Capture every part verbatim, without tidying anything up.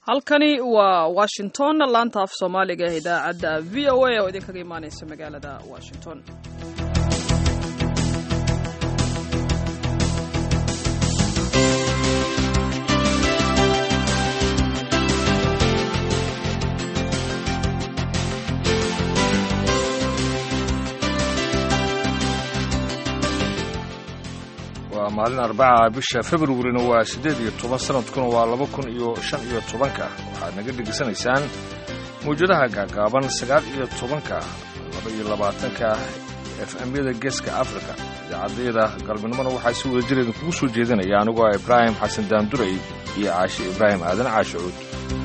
halkani waa Washington laanta af Soomaaliga ee idaacadda V O A oo idinkaga imaanaysa magaalada Washington. maalin arbaca bisha February waa sideed iyo toban sanadkuna waa laba kun iyo shan iyo tobanka waxaad naga dhigaysanaysaan muujadaha gaagaaban sagaal iyo tobanka laba iyo labaatanka F M-yada Geeska Afrika. idaacadda galabnimada waxaa si wada jir idinku soo jeedinaya anigoo Ibrahim Xasan Daanduray iyo Caashi Ibrahim Aadan Caashuud.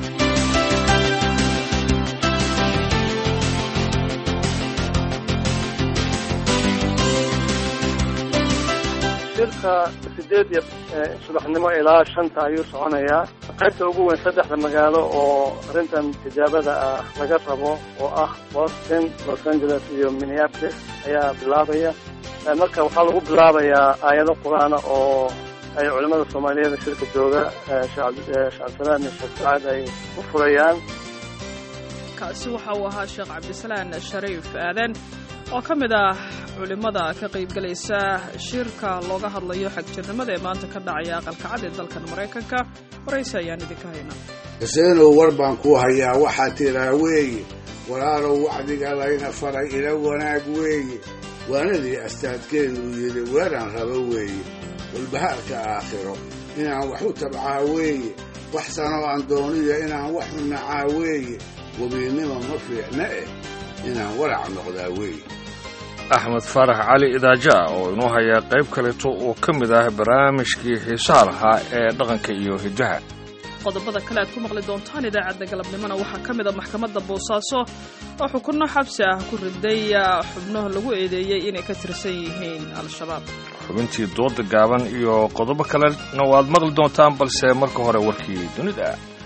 shirka sideed iyo subaxnimo ilaa shanta ayuu soconayaa. qaybta ugu weyn saddexda magaalo oo arrintan tijaabada ah laga rabo oo ah Boston, Los Angeles iyo Minneapolis ayaa bilaabaya. marka waxaa lagu bilaabayaa aayado quraan oo ay culimada Soomaaliyeed shirka jooga shacabsanaad iyo shacabad ay u furayaan. kaasi waxa uu ahaa Sheekh Cabdisalaan Shariif Aadan oo ka mid ah culimada ka qaybgalaysa shirka looga hadlayo xagjirnimada ee maanta ka dhacaya aqalka cad ee dalkan Mareykanka. waraysi ayaan idinka haynaa. Xuseenoo war baan ku hayaa waxaa tiraa weeye walaalow wacdiga layna faray ila wanaag weeye waanadii astaadkeenu yidhi weeraan rabo weeye walbahaarka aakhiro inaan wax u tabcaa weeye wax sanoo aan dooniyo inaan wax u nacaa weeye wabiinnima ma fiicna eh inaan warac noqdaa weeye. Axmed Farax Cali Idaaja oo inoo haya qayb kaleeto oo ka mid ah barnaamijkii xiisaha lahaa ee dhaqanka iyo hidaha. qodobada kale aad ku maqli doontaan idaacadda galabnimona waxaa ka mid ah maxkamadda Boosaaso oo xukunno xabsi ah ku riday xubnaha lagu eedeeyay inay ka tirsan yihiin al-shabaab. xubintii dooda gaaban iyo qodobo kalena waad maqli doontaan balse marka hore warkii dunida.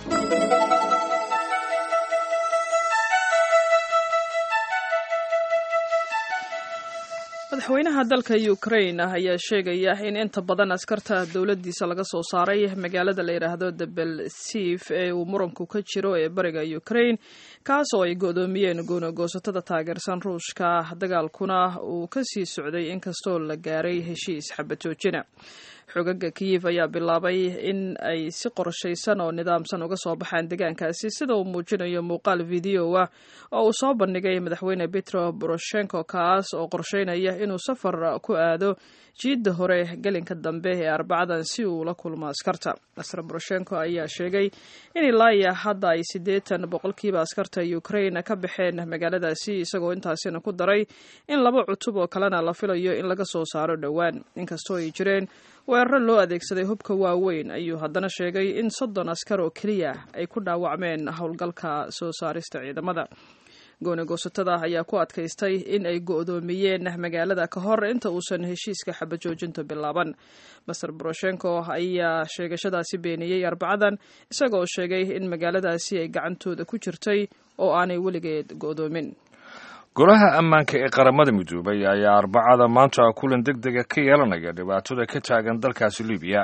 madaxweynaha dalka Ukraine ayaa sheegaya in inta badan askarta dawladdiisa laga soo saaray magaalada la yiraahdo Debaltseve ee uu muranku ka jiro ee bariga Ukraine kaas oo ay go'doomiyeen go'nogoosatada taageersan Ruushka. dagaalkuna uu ka sii socday inkastoo la gaaray heshiis xabad joojina. xogaga Kyiv ayaa bilaabay in ay si qorshaysan oo nidaamsan uga soo baxaan deegaankaasi sida uu muujinayo muuqaal video ah oo uu soo bandhigay madaxweyne Petro Poroshenko kaas oo qorsheynaya inuu safar ku aado jiidda hore galinka dambe ee Arbacadan si uu la kulmo askarta. Petro Poroshenko ayaa sheegay in ilaa hadda ay siddeetan boqolkiiba askarta Ukraine ka baxeen magaaladaasi isagoo intaasina ku daray in laba cutub oo kalena la filayo in laga soo saaro dhowaan. inkastoo ay jireen weeraro loo adeegsaday hubka waaweyn ayuu haddana sheegay in soddon askar oo keliya ay ku dhaawacmeen howlgalka soo saarista ciidamada. go'nogoosatada ayaa ku adkaystay in ay go'doomiyeen magaalada ka hor inta uusan heshiiska xabad joojinta bilaaban. Petro Poroshenko ayaa sheegashadaasi beeniyey Arbacadan isagoo sheegay in magaaladaasi ay gacantooda ku jirtay oo aanay weligeed go'doomin. golaha ammaanka ee qaramada midoobay ayaa Arbacada maanta kulan degdeg ah ka yeelanaya dhibaatada ka taagan dalkaasi Liibiya.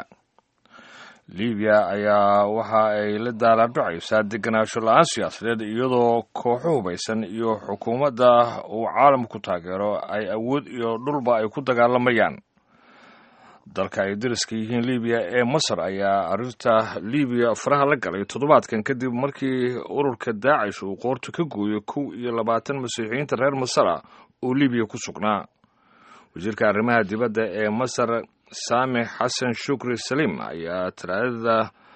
Liibiya ayaa waxa ay la daalaa-dhacaysaa deganaansho la'aan siyaasadeed iyadoo kooxo hubaysan iyo xukuumadda uu caalamku taageero ay awood iyo dhulba ay ku dagaalamayaan. dalka ay dariska yihiin Liibiya ee Masar ayaa arrinta Liibiya faraha la galay toddobaadkan kadib markii ururka Daacish uu qoorta ka gooyay kow iyo labaatan masiixiyiinta reer Masar oo Liibiya ku sugnaa. wasiirka arrimaha dibadda ee Masar Saamix Xasan Shukri Salim ayaa talaadada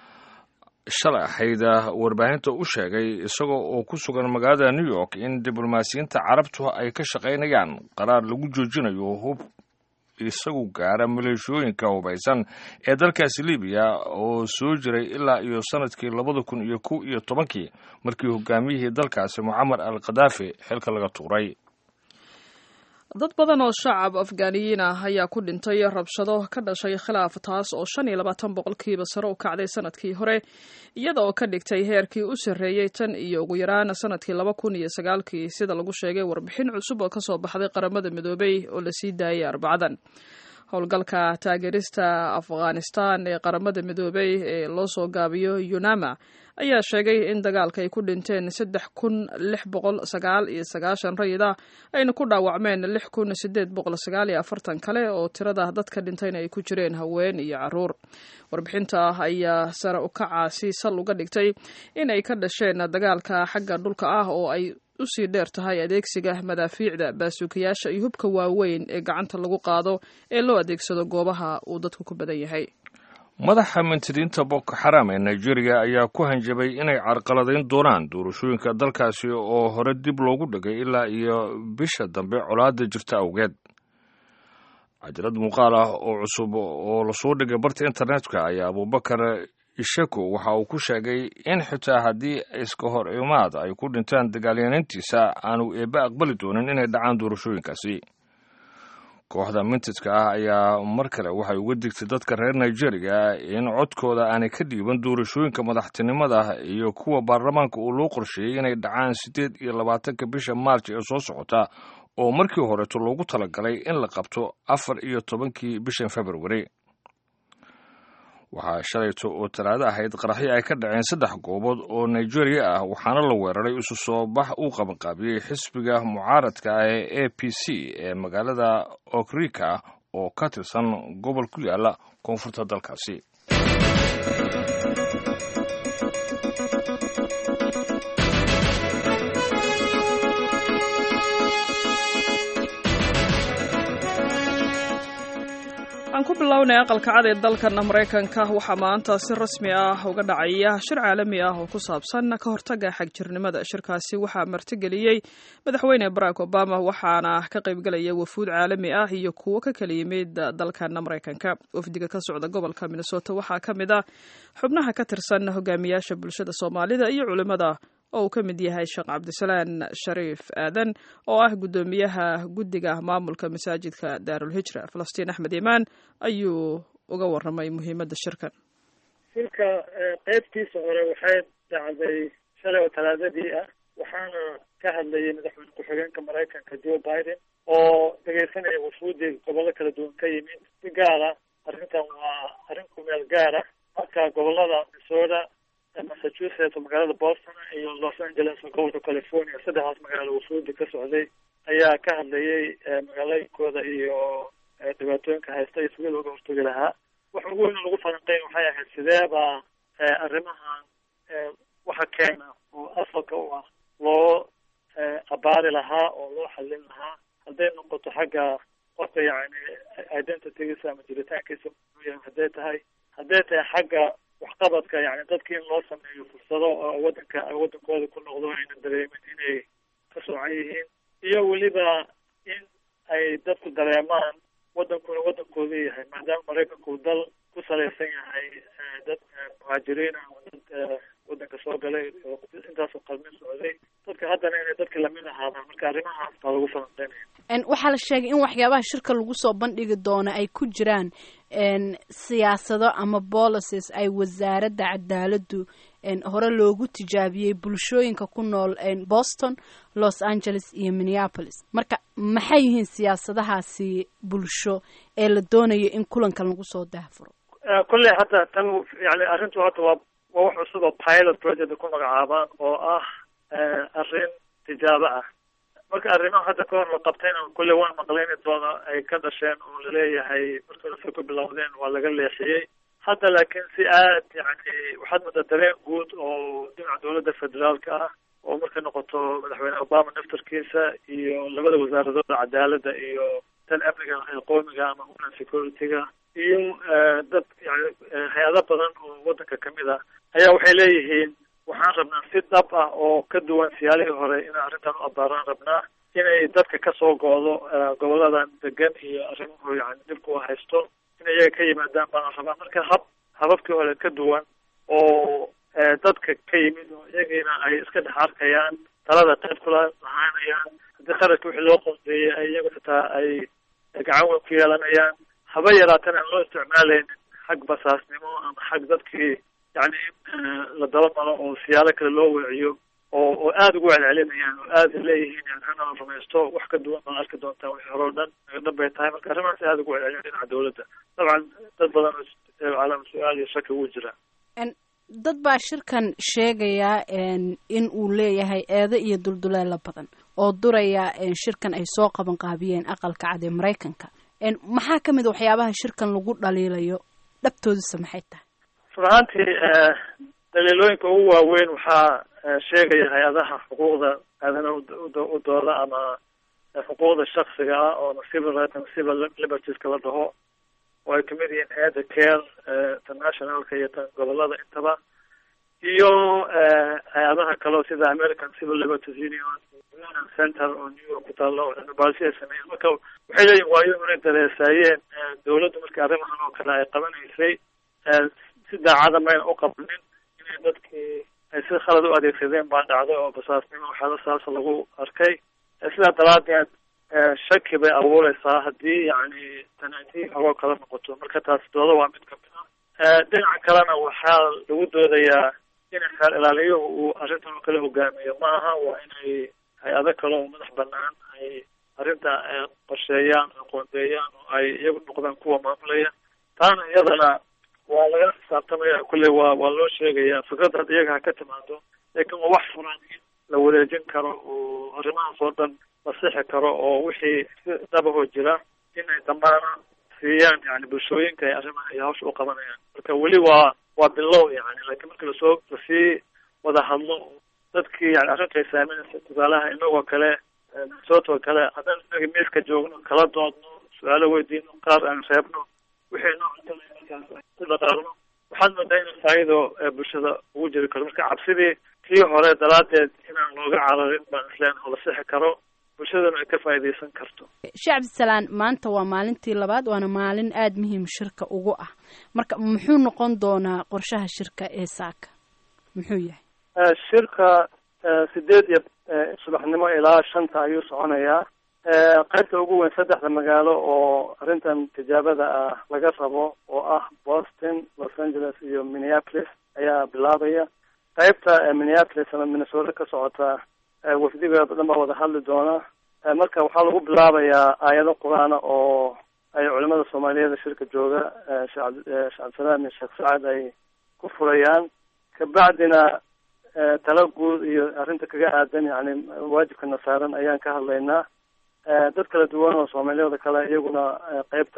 shalay ahayd warbaahinta u sheegay isagoo oo ku sugan magaalada New York in diblomaasiyiinta carabtu ay ka shaqaynayaan qaraar lagu joojinayo hub isagu gaara maleeshooyinka hubaysan ee dalkaasi Liibiya oo soo jiray ilaa iyo sanadkii labada kun iyo kow iyo tobankii markii hogaamiyihii dalkaasi Muammar al-Qadaafi xilka laga tuuray. dad badan oo shacab Afgaaniyiin ah ayaa ku dhintay rabshado ka dhashay khilaaf taas oo shan iyo labaatan boqolkiiba sare u kacday sanadkii hore iyada oo ka dhigtay heerkii u sarreeyay tan iyo ugu yaraan sanadkii laba kun iyo sagaalkii sida lagu sheegay warbixin cusub oo ka soo baxday qaramada midoobay oo la sii daayay Arbacadan. howlgalka taageerista afghanistan ee qaramada midoobay ee loo soo gaabiyo yunama ayaa sheegay in dagaalka ay ku dhinteen saddex kun lix boqol sagaal iyo sagaashan rayid ah ayna ku dhaawacmeen lix kun sideed boqol sagaal iyo afartan kale oo tirada dadka dhintayna ay ku jireen haween iyo caruur. warbixinta ayaa sare u kacaasi sal uga dhigtay in ay ka dhasheen dagaalka xagga dhulka ah oo ay usii dheer tahay adeegsiga madaafiicda baasuukayaasha iyo hubka waaweyn ee gacanta lagu qaado ee loo adeegsado goobaha uu dadku ku badan yahay. madaxa mintidiinta boko xaram ee nigeria ayaa ku hanjabay inay carqaladayn doonaan doorashooyinka dalkaasi oo hore dib loogu dhigay ilaa iyo bisha dambe colaada jirta awgeed. cajalad muuqaal ah oo cusub oo lasoo dhigay barta internetka ayaa abubakar ishako waxa uu ku sheegay in xitaa haddii iska hor imaad ay ku dhintaan dagaalyanintiisa aanu eebbe aqbali doonin inay dhacaan doorashooyinkaasi. kooxda mintidka ah ayaa mar kale waxay uga digtay dadka reer nigeria in codkooda aanay ka dhiiban doorashooyinka madaxtinimada iyo kuwa baarlamaanka uu loo qorsheeyey inay dhacaan siddeed iyo labaatanka bisha maarj ee soo socota oo markii horeeto loogu talagalay in la qabto afar iyo tobankii bishan februari. waxaa shalayto oo talaado ahayd qaraxyo ay ka dhaceen saddex goobood oo nigeria ah waxaana la weeraray isu soo bax uu qabanqaabiyey xisbiga mucaaradka ah ee a p c ee magaalada okrika oo ka tirsan gobol ku yaala koonfurta dalkaasi. aan ku bilownay aqalka cad ee dalkan maraykanka waxaa maanta si rasmi ah uga dhacaya shir caalami ah oo ku saabsan ka hortagga xagjirnimada. shirkaasi waxaa martigeliyey madaxweyne barack obama waxaana ka qaybgalaya wafuud caalami ah iyo kuwo ka kala yimid dalkan maraykanka. wafdiga ka socda gobolka minnesota waxaa ka mid ah xubnaha ka tirsan hogaamiyaasha bulshada soomaalida iyo culimada oo uu ka mid yahay sheekh cabdisalaan shariif aadan oo ah guddoomiyaha guddiga maamulka masaajidka daarulhijra. falastiin axmed imaan ayuu uga warramay muhiimadda shirkan. shirka qaybtiisa hore waxay dhacday shalay oo talaadadii ah waxaana ka hadlayay madaxweyne ku-xigeenka maraykanka joe biden oo dhegaysanaya wafuudi gobollo kala duwan ka yimid. si gaara arrintan waa arrin ku meel gaara marka gobollada minnesota, massachusetts oo magaalada boston iyo los angeles oo gobolka california saddexdaas magaalo wafuudi ka socday ayaa ka hadlayay magaalooyinkooda iyo dhibaatooyinka haysta iyo sidii looga hortagi lahaa. waxa ugu weyn oo lagu falanqeyn waxay ahayd sideeba arrimahan waxa keena oo asalka u ah loo abaari lahaa oo loo xallin lahaa hadday noqoto xagga qofka yacni identitygiisa ama jiritaankiisa hadday tahay hadday tahay xagga waxqabadka yani dadkii in loo sameeyo fursado oo wadanka wadankooda ku noqdo ayna dareemin inay ka soocan yihiin iyo weliba in ay dadku dareemaan wadankuna wadankooda yahay maadaama maraykanku dal ku salaysan yahay dad muhaajiriin ah oo dad wadanka soo galay oo intaasoo qalmin socday dadka haddana inay dadka lamid ahaadaan. marka arrimahaas baa lagu falanqeynaya. waxaa la sheegay in waxyaabaha shirka lagu soo bandhigi doono ay ku jiraan siyaasado ama policies ay wasaaradda cadaaladdu hore loogu tijaabiyey bulshooyinka ku nool boston, los angeles iyo minneapolis. marka maxay yihiin siyaasadahaasi bulsho ee la doonayo in kulankan lagu soo daahfuro? kolley hadda tan yani arrintu hadda waa waa wax cusub oo pilot project ku magacaabaan oo ah arrin tijaabo ah. marka arrimaha hadda ka hor la qabtayna kulle waan maqlayni doona ay ka dhasheen oo laleeyahay markay ku bilowdeen waa laga leexiyey. hadda laakiin si aad yani waxaad moodaa dareen guud oo dhinaca dowladda federaalka ah oo markay noqoto madaxweyne obama naftarkiisa iyo labada wasaaradooda cadaaladda iyo tan amniga qoomiga ama homeland security-ga iyo dad yani hay-ado badan oo wadanka kamid ah ayaa waxay leeyihiin waxaan rabnaa si dhab ah oo ka duwan siyaalihii hore inaan arrintan u abaaraan rabnaa inay dadka kasoo go'do goboladan degan iyo arrimuhu yani dhibku haysto in iyaga ka yimaadaan baan rabaa. marka hab hababkii hore ka duwan oo dadka ka yimid oo iyagiina ay iska dhex arkayaan talada qayb kula lahaanayaan haddii qarashka wixii loo qoondeeyey ay iyagu xitaa ay gacan weyn ku yeelanayaan haba yaraatan aan loo isticmaalayn xag basaasnimo ama xag dadkii yani la daba maro oo siyaalo kale loo weeciyo oo oo aada ugu celcelinayaan oo aada leeyihiin yani hana la rumaysto wax ka duwan baan arki doontaa wixii hore o dhan naga dhan bay tahay marka arrimahaas aada ugu celcelin dhinaca dawladda dabcan dad badan oo calaama su-aal iyo shaki ugu jira dad baa shirkan sheegaya in uu leeyahay eedo iyo dulduleelo badan oo duraya shirkan ay soo qaban qaabiyeen aqalka cad ee maraykanka maxaa ka mid a waxyaabaha shirkan lagu dhaliilayo dhabtoodisa maxay tahay run ahaantii daliilooyinka ugu waaweyn waxaa sheegaya hay-adaha xuquuqda aadanaha u dooda ama xuquuqda shaksiga ah oo civil rights and civil libertieska la dhaho oo ay kamid yihiin hay-adda care internationalka iyo tan gobolada intaba iyo hay-adaha kaleo sida American Civil Liberties Union Center oo New York ku taalo oo cilmibaadhis ay sameeyeen marka waxay leeyihin waayo inay dareesaayeen dawladdu markii arrimahan oo kale ay qabanaysay si daacada mayna u qabanin inay dadkii ay si khalad u adeegsadeen baa dhacday oo basaasnimo waxyaala saasa lagu arkay sidaa daraadeed shaki bay abuureysaa haddii yani tanaatii hagoo kala noqoto marka taas dooda waa mid kamid ah dhinaca kalena waxaa lagu doodayaa in xeer ilaaliyuhu uu arrintan oo kale hogaamiyo ma aha waa inay hay-ado kale oo madax banaan ay arrinta qorsheeyaan aqoondeeyaan oo ay iyagu noqdaan kuwa maamulaya taana iyadana waa laga xisaabtamaya kulley waa waa loo sheegaya fikradda hadda iyaga ha ka timaado laakiin waa wax furan in la wareejin karo oo arrimahaas oo dhan la sixi karo oo wixii si dabahoo jira inay damaana siiyaan yani bulshooyinka ay arrimaha iyo hawsha u qabanayaan marka weli waa waa bilow yani laakiin marka lasoo lasii wada hadlo dadkii yani arrinta ay saameynaysa tusaalaha inagoo kale sootoo kale haddaan inaga miiska joogno kala doodno su-aalo weydiino qaar aan reebno wixii noo cuntada markaas ku dhaqaaqno waxaad moodaa in faa'iido bulshada ugu jiri karo marka cabsidii kii hore daraadeed inaan looga cararin baan isleen oo la sixi karo bulshadana ay ka faa'iidaysan karto sheekh cabdisalaan maanta waa maalintii labaad waana maalin aada muhiim shirka ugu ah marka muxuu noqon doonaa qorshaha shirka ee saaka muxuu yahay shirka sideed iyo subaxnimo ilaa shanta ayuu soconayaa qaybta ugu weyn saddexda magaalo oo arrintan tijaabada ah laga rabo oo ah Boston, Los Angeles iyo Minneapolis ayaa bilaabaya qaybta Minneapolis ama Minnesota ka socota wafdiga badan baa wada hadli doona marka waxaa lagu bilaabayaa aayado qur-aana oo ay culimada Soomaaliyeed shirka jooga Sheekh Cabdisalaam iyo Sheekh Saacad ay ku furayaan kabacdina tala guud iyo arrinta kaga aadan yani waajibkana saaran ayaan ka hadlaynaa dad kala duwan oo Soomaaliyeed kale iyaguna qaybta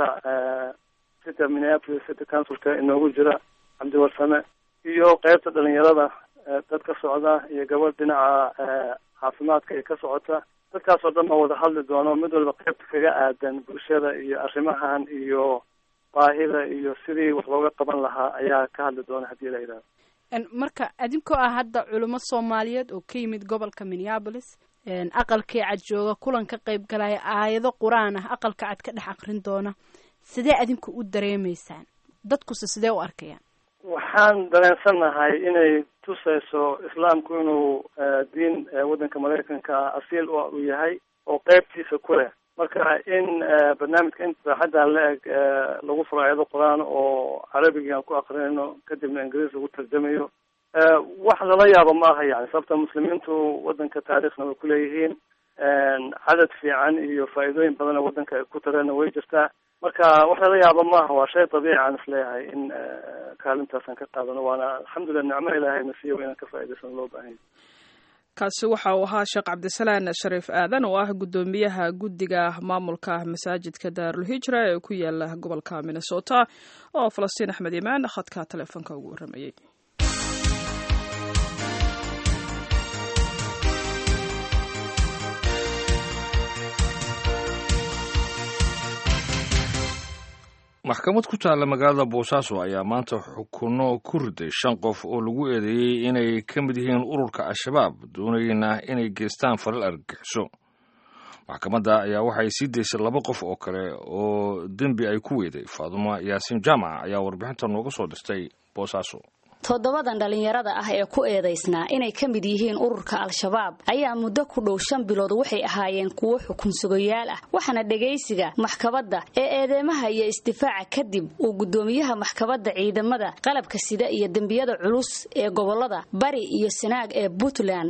sida Minneapolis City Councilka inoogu jira Cabdi Warsame iyo qaybta dhalinyarada dad ka socda iyo gabadh dhinaca caafimaadka ay ka socota dadkaas oo dhan oo wada hadli doono mid walba qaybta kaga aadan bulshada iyo arrimahan iyo baahida iyo sidii wax looga qaban lahaa ayaa ka hadli doona haddii la yidhahdo marka adinkoo ah hadda culimo Soomaaliyeed oo ka yimid gobolka Minneapolis aqalkii cad jooga kulan ka qayb galaya aayado quraan ah aqalka cad ka dhex aqrin doona sidee adinku u dareemaysaan dadkuse sidee u arkayaan waxaan dareensanahay inay tusayso islaamku inuu diin waddanka Mareykanka asiil u yahay oo qaybtiisa ku leh marka in barnaamijka inta hadda la eg lagu furo aayado quraan oo carabiga aan ku aqrinayno kadibna ingiriis lagu tarjamayo wax lala yaabo maaha yani sababta muslimiintu waddanka taariikhna way ku leeyihiin cadad fiican iyo faa'iidooyin badan oo waddanka ay ku tareenna way jirtaa marka wax lala yaabo maaha waa shay dabiici aan isleeyahay in kaalintaasaan ka qaadano waana alxamdulillah nicmo ilaahay na siiyo inaan ka faa'iidaysano loo baahan yahay kaasi waxa uu ahaa sheekh cabdisalaan shariif aadan oo ah guddoomiyaha guddiga maamulka masaajidka daarul hijra ee ku yaala gobolka Minnesota oo Falastiin Axmed Imaan khadka telefoonka ugu waramayay maxkamad ku taalla magaalada Boosaaso ayaa maanta xukuno ku riday shan qof oo lagu eedeeyay inay ka mid yihiin ururka Al-Shabaab doonayna inay geestaan falal argagixiso maxkamadda ayaa waxay sii deysay laba qof oo kale oo dembi ay ku weeday Faaduma Yaasiin Jaamac ayaa warbixinta nooga soo dhistay Boosaaso toddobadan dhalinyarada ah ee ku eedaysnaa inay ka mid yihiin ururka Al-Shabaab ayaa muddo ku dhow shan bilood waxay ahaayeen kuwo xukun sugayaal ah waxaana dhageysiga maxkamadda ee eedeymaha iyo isdifaaca kadib uu gudoomiyaha maxkamadda ciidamada qalabka sida iyo dambiyada culus ee gobolada Bari iyo Sanaag ee Puntland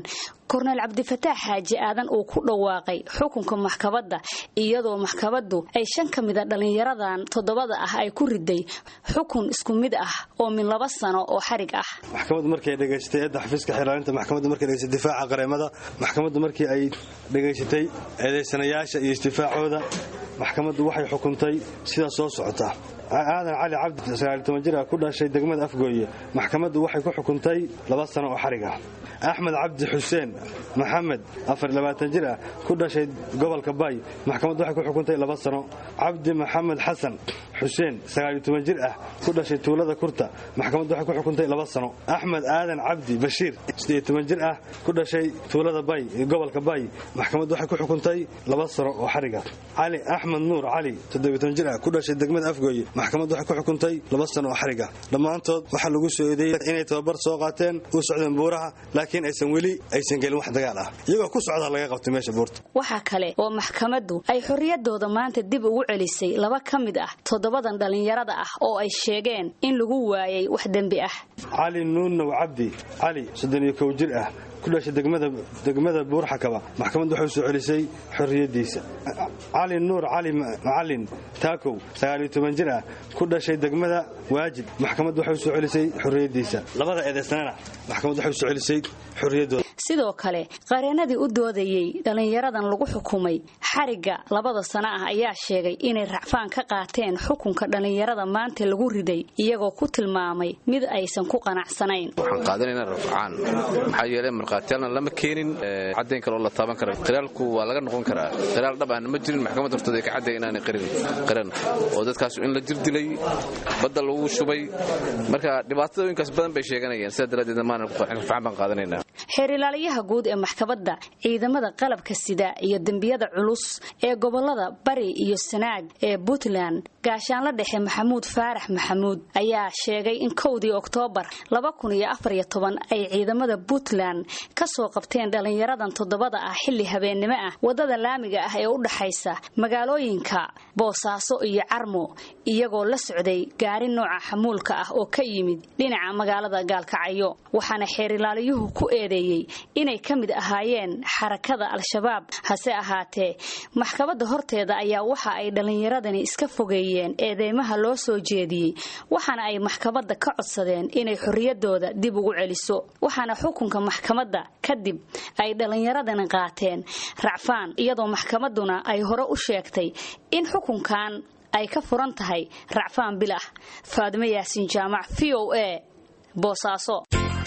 korneyl cabdifataax xaaji aadan uu ku dhawaaqay xukunka maxkamadda iyadoo maxkamaddu ay shan ka mid a dhallinyaradan toddobada ah ay ku riday xukun isku mid ah oo min laba sano oo xarig ah. maxkamaddu markay dhageystay eedda xafiiska xiraalinta maxkamaddu markay dhageystay difaaca qareemada maxkamaddu markii ay dhageysatay eedeysanayaasha iyo istifaacooda maxkamaddu waxay xukuntay sida soo socota. aadan cali cabdi sagaal iyo toban jir ah ku dhashay degmada Afgooye maxkamaddu waxay ku xukuntay laba sano oo xarig ah. axmed cabdi xuseen maxamed afar iyo labaatan jir ah ku dhashay gobolka Bay maxkamaddu waxay ku xukuntay laba sano. cabdi maxamed xasan xuseen sagaal iyo toban jir ah ku dhashay tuulada Kurta maxkamaddu waxay ku xukuntay laba sano. axmed aadan cabdi bashiir siddeed iyo toban jir ah ku dhashay tuulada Bay gobolka Bay maxkamaddu waxay ku xukuntay laba sano oo xarig ah. cali axmed nuur cali toddoba iyo toban jir ah ku dhashay degmada Afgooye maxkamaddu waxay ku xukuntay laba sano oo xarig ah. dhammaantood waxaa lagu soo eedeeyay inay tababar soo qaateen u socdeen buuraha laakiin aysan weli aysan gelin wax dagaal ah iyagoo ku socda laga qabtay meesha buurta. waxa kale oo maxkamaddu ay xorriyadooda maanta dib ugu celisay laba ka mid ah toddobadan dhalinyarada ah oo ay sheegeen in lagu waayay wax dambi ah. cali nuunow cabdi cali soddon iyo kow jir ah ku dhashay degmada degmada Buurxakaba maxkamaddu waxay soo celisay xorriyadiisa. cali nuur cali macallin taakow sagaal iyo toban jir ah ku dhashay degmada Waajid maxkamaddu waxay soo celisay xorriyadiisa. labada eedeysanaana maxkamaddu waxay soo celisay xorriyadooda. sidoo kale qareenadii u doodayay dhalinyaradan lagu xukumay xariga labada sano ah ayaa sheegay inay racfaan ka qaateen xukunka dhalinyarada maanta lagu riday iyagoo ku tilmaamay mid aysan ku qanacsanayn. waxaan qaadanaynaa rafcaan maxaa yeelay marqaatiyalna lama keenin caddayn kale oo la taaban kara qiraalku waa laga noqon karaa qiraal dhab ah ma jirin maxkamadda hortooda ka cadday inaanay qirin qiran oo dadkaas in la jir dilay badda lagu shubay marka dhibaatooyinkaas badan bay sheeganayeen sida daradeed maana ku rafcaan baan qaadanaynaa. xeer ilaaliyaha guud ee maxkamadda ciidamada qalabka sida iyo dambiyada culus ee gobolada Bari iyo Sanaag ee Puntland gaashaanla dhexe Maxamuud Faarax Maxamuud ayaa sheegay in kowdii Oktoobar laba kun iyo afar iyo toban ay ciidamada Puntland ka soo qabteen dhalinyaradan toddobada ah xilli habeenimo ah wadada laamiga ah ee u dhaxaysa magaalooyinka Boosaaso iyo Carmo iyagoo la socday gaari nooca xamuulka ah oo ka yimid dhinaca magaalada Gaalkacyo waxaana xeer ilaaliyuhu ku eedeeyay inay ka mid ahaayeen xarakada al-shabaab. hase ahaatee maxkamadda horteeda ayaa waxa ay dhalinyaradani iska fogeeyeen eedeymaha loo soo jeediyay waxaana ay maxkamadda ka codsadeen inay xorriyadooda dib ugu celiso waxaana xukunka maxkamadda kadib ay dhalinyaradani qaateen racfaan iyadoo maxkamadduna ay hore u sheegtay in xukunkan ay ka furan tahay racfaan bilah. Faadimo Yaasiin Jaamac V O A Boosaaso.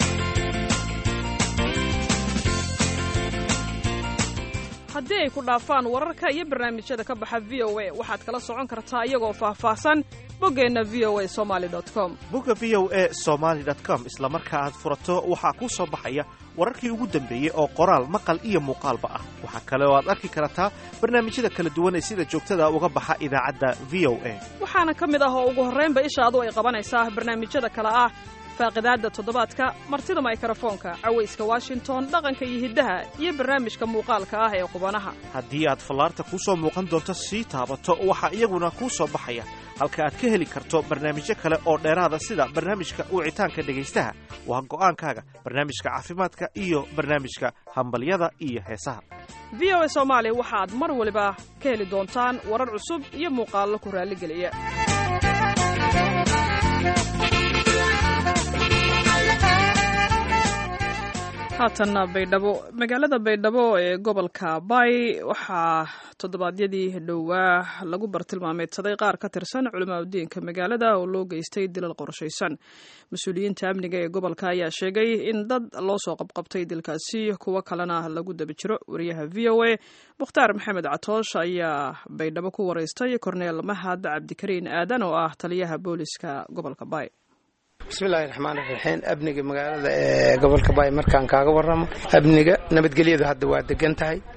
haddii ay ku dhaafaan wararka iyo barnaamijyada ka baxa V O A waxaad kala socon kartaa iyagoo faahfaahsan boggeenna v o a somali dot com. bogga v o a somali dot com isla marka aad furato waxaa kuu soo baxaya wararkii ugu dambeeyey oo qoraal maqal iyo muuqaalba ah. waxaa kale oo aad arki kartaa barnaamijyada kala duwan ee sida joogtada uga baxa idaacadda V O A. waxaana ka mid ah oo ugu horraynba ishaadu ay qabanaysaa barnaamijyada kale ah faaqidaada toddobaadka martida mikrofoonka cawayska Washington dhaqanka iyo hiddaha iyo barnaamijka muuqaalka ah ee qubanaha. haddii aad fallaarta ku soo muuqan doonto sii taabato waxaa iyaguna kuu soo baxaya halka aad ka heli karto barnaamijyo kale oo dheeraada sida barnaamijka wicitaanka dhegaystaha waa go'aankaaga barnaamijka caafimaadka iyo barnaamijka hambalyada iyo heesaha. V O A Soomaali waxaad mar waliba ka heli doontaan warar cusub iyo muuqaallo ku raaligeliya. haatanna baydhabo magaalada baydhabo ee gobolka Bay waxaa toddobaadyadii dhowaa lagu bartilmaameedsaday qaar ka tirsan culimada diinka magaalada oo loo geystay dilal qorshaysan. mas-uuliyiinta amniga ee gobolka ayaa sheegay in dad loo soo qabqabtay dilkaasi kuwa kalena lagu daba jiro. wariyaha V O A Mukhtaar Maxamed Catoosh ayaa baydhabo ku wareystay korneel Mahad Cabdikariin Aadan oo ah taliyaha booliska gobolka Bay. bismillaahi raxmaani raxiim. amniga magaalada ee gobolka Bay markaan kaaga warramo amniga nabadgelyadu hadda waa degan tahay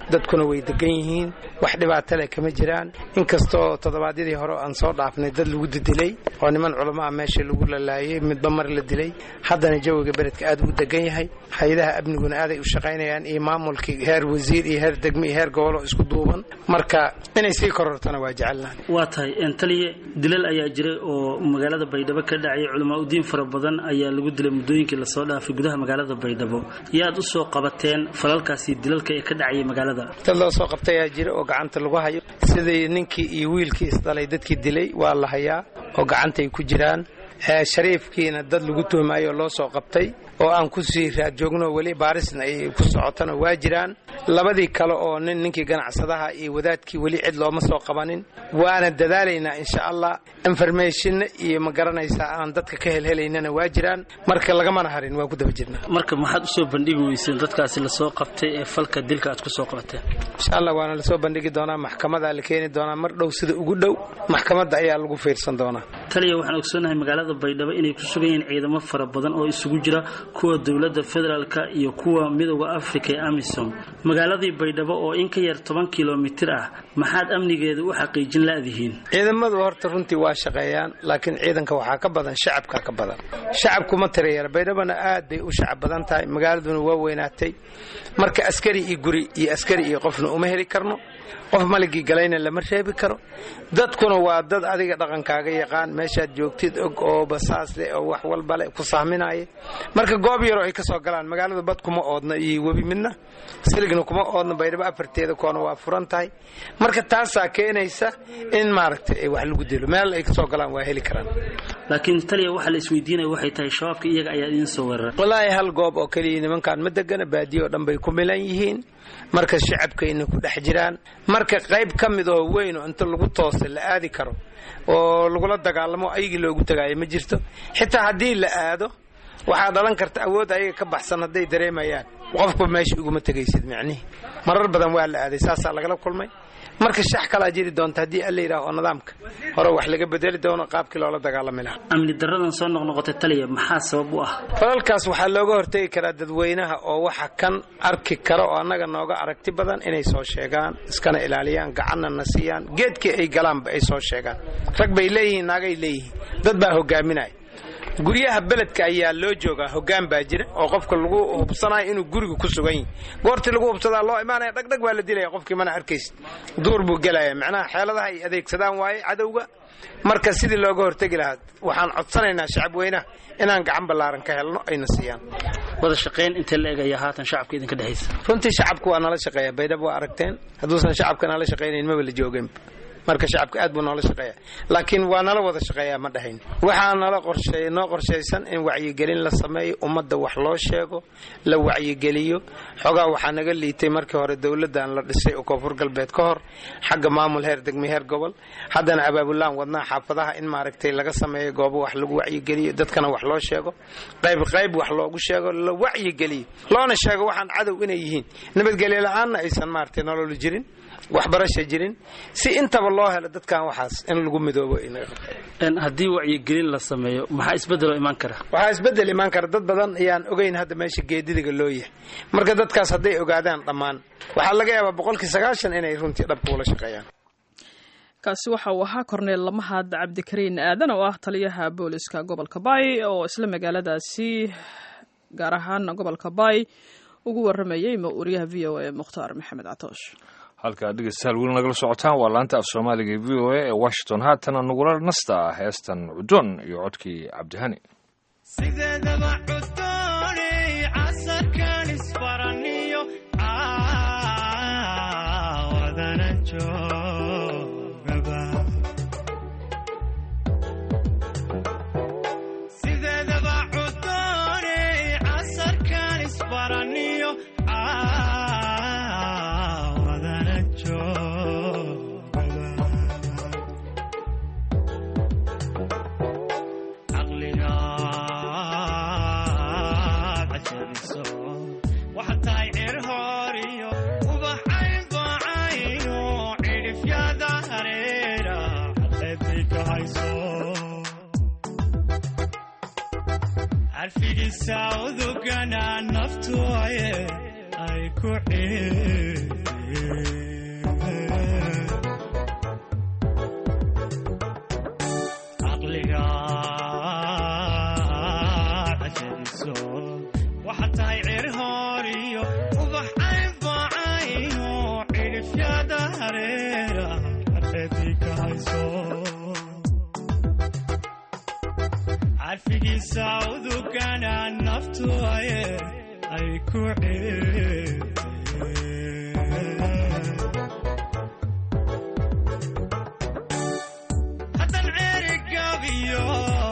dadkuna way degan yihiin wax dhibaato leh kama jiraan inkastoo toddobaadyadii hore aan soo dhaafnay dad lagu didilay oo niman culamo ah meesha lagu lalaayay midba mar la dilay haddana jawiga beledka aad u degan yahay hay'adaha amniguna aaday u shaqaynayaan iyo maamulkii heer wasiir iyo heer degmo iyo heer gobol oo isku duuban marka inay sii korortana waa jecelnahay waa tahay taliye dilal ayaa jiray oo magaalada Baydhabo ka dhacay culamo u diin fara badan ayaa lagu dilay muddooyinkii la soo dhaafay gudaha magaalada Baydhabo yaad u soo qabateen falalkaasi dilalka ee ka dhacay magaalada dad loo soo qabtay ayaa jira oo gacanta lagu hayo sidii ninkii iyo wiilkii isdalay dadkii dilay waa la hayaa oo gacanta ay ku jiraan shariifkiina dad lagu tuhmayo loo soo qabtay oo aan ku sii raad joogno wali baarisna ay ku socotana waa jiraan labadii kale oo nin ninkii ganacsadaha iyo wadaadkii wali cid looma soo qabanin waana dadaalaynaa insha Allah information iyo ma garanaysaa aan dadka ka helhelaynana waa jiraan marka laga mana harin waa ku daba jirnaa marka maxaad u soo bandhigi weyseen dadkaasi la soo qabtay ee falka dilka aad ku soo qabateen insha Allah waana la soo bandhigi doonaa maxkamadda la keeni doonaa mar dhow sida ugu dhow maxkamadda ayaa lagu fiirsan doonaa taliya waxaan ogsoonahay magaalada Baydhabo inay ku sugan yihiin ciidamo fara badan oo isugu jira kuwa dawladda federaalka iyo kuwa midowga Afrika ee AMISOM magaaladii Baydhabo oo in ka yar toban kiiloomitir ah maxaad amnigeeda u xaqiijin laadihiin ciidamadu horta runtii waa shaqeeyaan laakiin ciidanka waxa ka badan shacabka ka badan shacabku ma tareeyay Baydhabona aad bay u shacab badan tahay magaaladuna waa weynaatay marka askari iyo guri iyo askari iyo qofna uma heli karno qof maligi galayna lama reebi karo dadkuna waa dad adiga dhaqankaaga yaqaan meeshaad joogtid og oo basaas leh oo wax walba leh ku saaminaya marka goob yar oo ay ka soo galaan magaalada bad kuma oodna iyo webi midna siligna kuma oodna Baydhabo afarteeda koona waa furan tahay marka taasaa keenaysa in maaragtay wax lagu dilo meel ay ka soo galaan waa heli karaan laakiin taliya waxa la isweydiinay waxay tahay shabaabka iyaga ayaa idin soo weeraray wallahi hal goob oo kaliya nimankan ma degana baadiyo dhan bay ku milan yihiin marka shacabkayna ku dhex jiraan marka qayb ka mid oo weyn oo inta lagu toosay la aadi karo oo lagu la dagaalamo ayigi loogu tagaayo ma jirto xitaa hadii la aado waxa dhalan karta awood ayaga ka baxsan haday dareemayaan qofku meesha ugu ma tagaysid macni marar badan waa la aaday saasa laga kulmay marka shax kala jiri doonta hadii alla yiraahdo nidaamka hore wax laga bedeli doono qaabkii loola dagaalami lahaa amni daradan soo noqnoqotay taliya maxaa sabab u ah falalkaas waxa looga hortagi karaa dadweynaha oo waxa kan arki karo oo anaga nooga aragti badan inay soo sheegaan iskana ilaaliyaan gacanna nasiyaan geedkii ay galaan ay soo sheegaan rag bay leeyihiin naagay leeyihiin dad baa hogaaminay guriyaha beledka ayaa loo joogaa hogaan baa jira oo qofka lagu hubsanayo inuu guriga ku sugan yahay goortii lagu hubsadaa loo imaanaya dhagdhag waa la dilaya qofkii mana arkaysid duur buu galaya macnaha xeeladaha ay adeegsadaan waaye cadowga marka sidii looga hortagi lahaa waxaan codsanaynaa shacab weynaha inaan gacan ballaaran ka helno ayna siiyaan wada shaqeyn inta la eegaya haatan shacabka idinka dhaxaysa runtii shacabku waa nala shaqeeya Baydhabo waa aragteen hadduusan shacabka nala shaqeynayn ma wala joogeen marka shacabka aad buu nala shaqeeyaa laakiin waa nala wada shaqeeyaa ma dhahayn waxa nala qorsheeyay noo qorsheysan in wacyi gelin la sameeyo ummadda wax loo sheego la wacyi geliyo xogaa waxa naga liitay markii hore dawladdan la dhisay oo koonfur galbeed ka hor xagga maamul heer degmo heer gobol haddana abaabulaan wadnaa xaafadaha in maaragtay laga sameeyo goobo wax lagu wacyi geliyo dadkana wax loo sheego qayb qayb wax loogu sheego la wacyi geliyo loona sheego waxaan cadow inay yihiin nabadgelyo la'aanna aysan maaragtay nolol jirin wax barasho jirin si intaba loo helo dadkan waxaas in lagu midoobo in hadii wacyi gelin la sameeyo maxaa isbedel iman kara waxa isbedel iman kara dad badan ayaan ogeyn hadda meesha geedidiga loo yahay marka dadkaas haday ogaadaan dhamaan waxa laga yaabaa boqolkiiba sagaashan inay runtii dhab kula shaqeeyaan kaasi waxa uu ahaa korneel Lamahad Cabdikariin Aadan oo ah taliyaha booliska gobolka Bay oo isla magaaladaasi gaar ahaan gobolka Bay ugu waramayay mawriyaha V O A Mukhtaar Maxamed Catoosh halka dhegeystayaal weli nagala socotaan waa laanta af Soomaaliga V O A ee Washington haatan nagula nasta heestan Udon iyo codkii Cabdihani sideedaba cudoni casarkan isfaraniyo aa wadana joogaba sideedaba cudoni casarkan isfaraniyo Saudugana naftuaye ay ku caqliga cajadiso waxaa tahay cir hor iyo ubax cayn bacayno cidhifyada hareera harbeedii ka hayso carfigiisa udugana naftu aye ay ku haddan ceeri gabiyo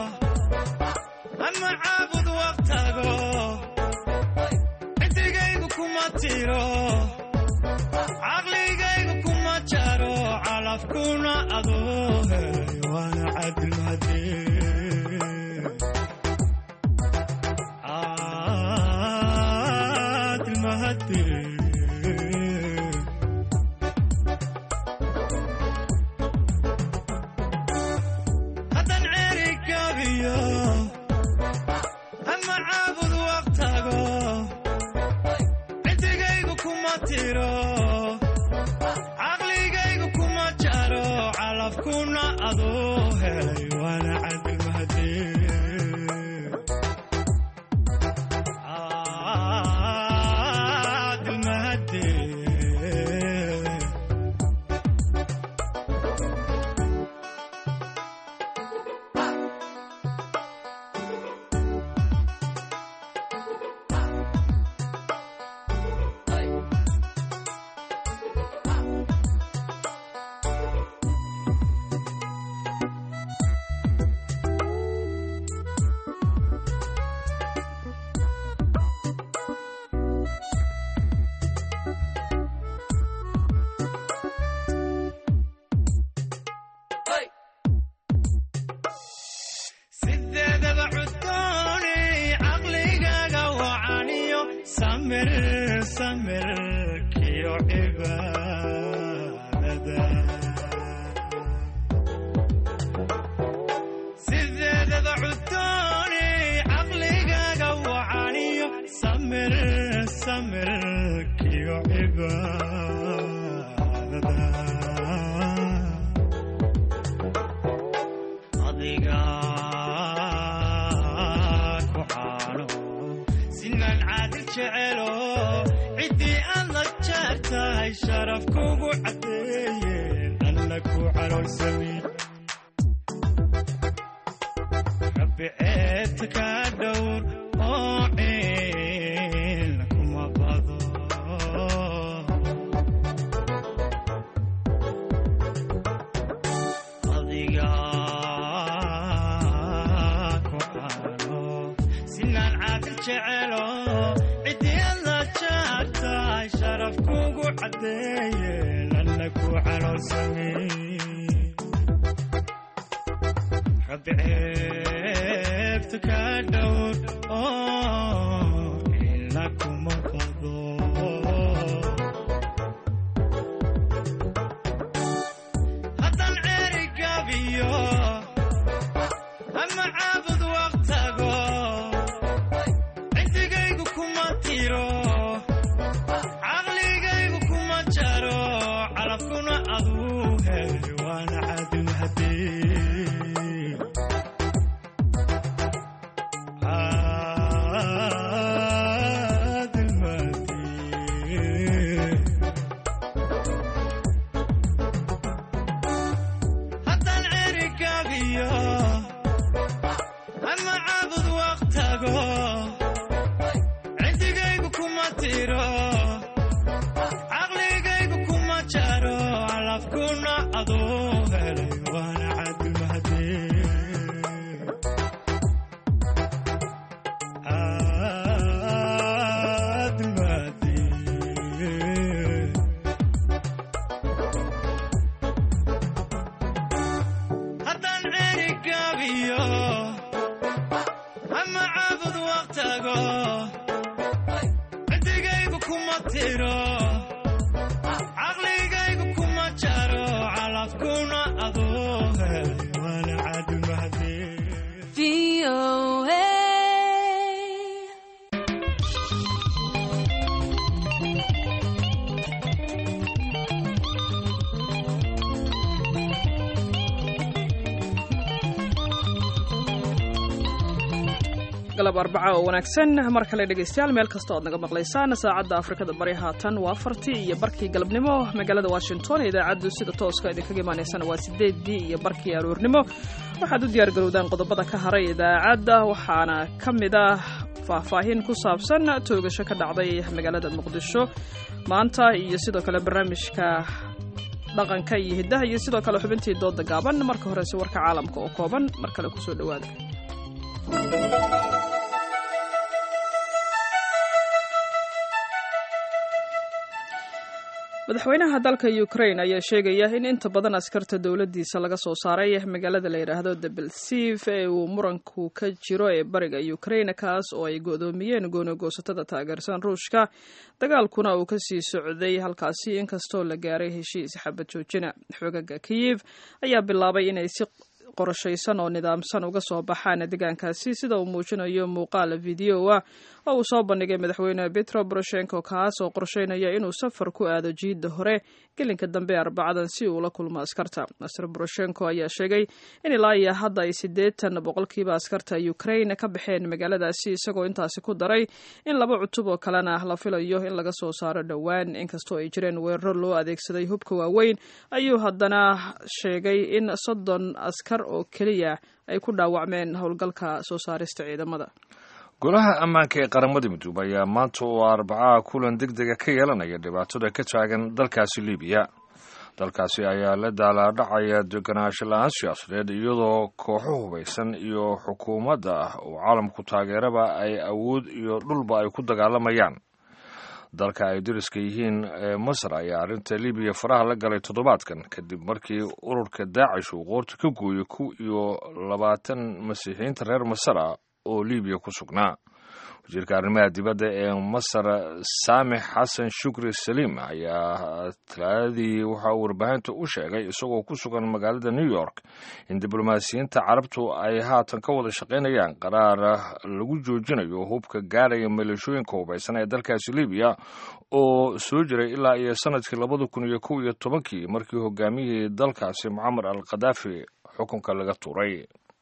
ama caabud waqtago ciddigaygu kuma tiro caqligaygu kuma jaro calafkuna adoo helay waana cadilmadee haddan ceeri gabiyo ama caabud waqtago ciddigaygu kuma tiro caqligaygu kuma jaro calafkuna adoo helay waana cadilmadee galab arbaca oo wanaagsan mar kale dhegaystayaal meel kasta ood naga maqlaysaan saacadda afrikada bari haatan waa afartii iyo barkii galabnimo magaalada washington idaacaddu sida tooska idinkaga imaanaysana waa sideedii iyo barkii aroornimo waxaad u diyaargarowdaan qodobada ka haray idaacadda waxaana ka mid ah faahfaahin ku saabsan toogasho ka dhacday magaalada muqdisho maanta iyo sidoo kale barnaamijka dhaqanka iyo hiddaha iyo sidoo kale xubintii dooda gaaban marka horese warka caalamka oo kooban mar kale kusoo dhawaada madaxweynaha dalka Ukraine ayaa sheegaya in inta badan askarta dawladdiisa laga soo saaray magaalada la yiraahdo Debaltseve ee uu muranku ka jiro ee bariga Ukraine kaas oo ay go'doomiyeen go'nogoosatada taageersan Ruushka dagaalkuna uu ka sii socday halkaasi inkastoo la gaaray heshiis xabad joojina xogaga Kyiv ayaa bilaabay inay si qorshaysan oo nidaamsan uga soo baxaan deegaankaasi sida uu muujinayo muuqaal video ah oo uu soo bandhigay madaxweyne Petro Poroshenko kaas oo qorsheynaya inuu safar ku aado jiidda hore gelinka dambe Arbacadan si uu la kulmo askarta. Mister Poroshenko ayaa sheegay in ilaa iyo hadda ay siddeetan boqolkiiba askarta Ukraine ka baxeen magaaladaasi isagoo intaasi ku daray in laba cutub oo kalena la filayo in laga soo saaro dhowaan inkastoo ay jireen weeraro loo adeegsaday hubka waaweyn ayuu haddana sheegay in soddon askar oo kaliya ay ku dhaawacmeen howlgalka soo saarista ciidamada. golaha ammaanka ee qaramada midoobay ayaa maanta oo arbacaha kulan degdega ka yeelanaya dhibaatada ka taagan dalkaasi Liibiya. dalkaasi ayaa la daalaadhacaya deganaansho la-aan siyaasadeed iyadoo kooxo hubaysan iyo xukuumadda oo caalamku taageeraba ay awood iyo dhulba ay ku dagaalamayaan. dalka ay dariska yihiin ee Masar ayaa arrinta Liibiya faraha la galay toddobaadkan kadib markii ururka Daacish uu qoorta ka gooyay ku iyo labaatan masiixiyiinta reer Masar ah oo Liibiya ku sugnaa. wasiirka arrimaha dibadda ee Masar Saamix Xasan Shukri Saliim ayaa talaadii waxa uu warbaahinta u sheegay isagoo ku sugan magaalada New York in diblomaasiyiinta carabtu ay haatan ka wada shaqaynayaan qaraar lagu joojinayo hubka gaaraya maleeshooyinka hubaysan ee dalkaasi Liibiya oo soo jiray ilaa iyo sanadkii labada kun iyo kow iyo tobankii markii hogaamiyihii dalkaasi Muammar al-Qadaafi xukunka laga tuuray.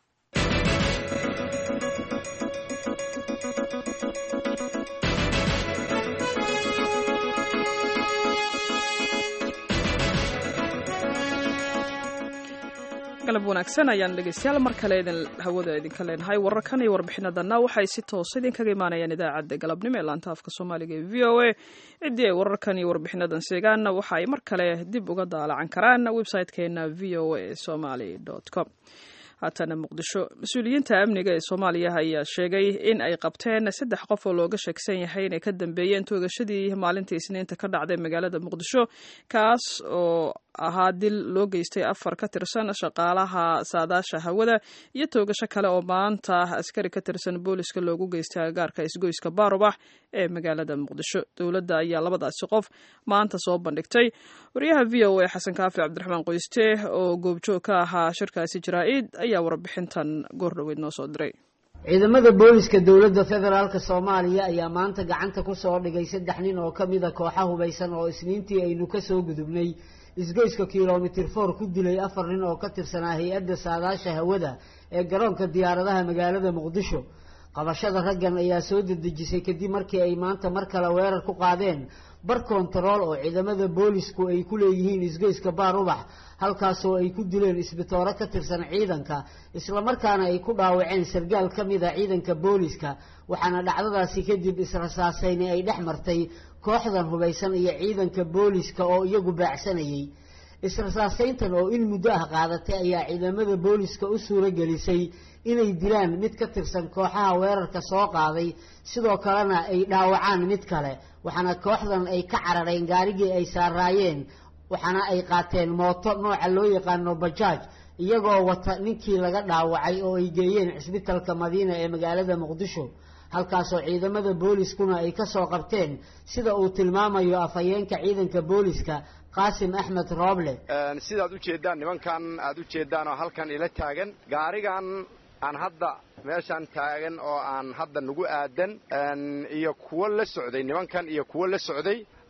galab wanaagsan ayaan dhegaystayaal mar kale idin hawada idinka leenahay wararkan iyo warbixinadana waxay si toos idinkaga imaanayaan idaacadda galabnimo ee laanta afka Soomaaliga ee V O A cidii ay wararkan iyo warbixinadan seegaan waxa ay mar kale dib uga daalacan karaan website-keena v o a somali dot com. haatana muqdisho mas-uuliyiinta amniga ee Soomaaliya ayaa sheegay in ay qabteen saddex qof oo looga shaksan yahay inay ka dambeeyeen toogashadii maalintii Isniinta ka dhacday magaalada Muqdisho kaas oo ahaa dil loo geystay afar ka tirsan shaqaalaha saadaasha hawada iyo toogasho kale oo maanta askari ka tirsan booliska loogu geystay agagaarka isgoyska Baarubax ee magaalada Muqdisho. dowladda ayaa labadaasi qof maanta soo bandhigtay. wariyaha V O A Xasan Kaafi Cabdiraxmaan Qoyste oo goobjoog ka ahaa shirkaasi jaraa'id ayaa warbixintan goordhaweyd noo soo diray. ciidamada booliska dowladda federaalka Soomaaliya ayaa maanta gacanta ku soo dhigay saddex nin oo ka mid ah kooxaha hubaysan oo Isniintii aynu ka soo gudubnay isgoyska kiiloomitir afar ku dilay afar nin oo ka tirsanaa hay'adda saadaasha hawada ee garoonka diyaaradaha magaalada Muqdisho. qabashada raggan ayaa soo dedejisay kadib markii ay maanta mar kale weerar ku qaadeen bar kontarool oo ciidamada boolisku ay ku leeyihiin isgoyska Baarubax halkaasoo ay ku dileen isbitooro ka tirsan ciidanka isla markaana ay ku dhaawaceen sargaal ka mid ah ciidanka booliska waxaana dhacdadaasi kadib israsaasayn ay dhex martay kooxdan hubaysan iyo ciidanka booliska oo iyagu baacsanayay. israsaasayntan oo in muddo ah qaadatay ayaa ciidamada booliska u suura gelisay inay dilaan mid ka tirsan kooxaha weerarka soo qaaday sidoo kalena ay dhaawacaan mid kale waxaana kooxdan ay ka carareen gaarigii ay saaraayeen waxaana ay qaateen mooto nooca loo yaqaano bajaaj iyagoo wata ninkii laga dhaawacay oo ay geeyeen cisbitaalka Madiina ee magaalada Muqdisho halkaasoo ciidamada booliskuna ay ka soo qabteen sida uu tilmaamayo afhayeenka ciidanka booliska Qaasim Axmed Rooble. sidaad u jeedaan nimankan aad u jeedaan oo halkan ila taagan gaarigan aan hadda meeshan taagan oo aan hadda nagu aadan iyo kuwa la socday nimankan iyo kuwa la socday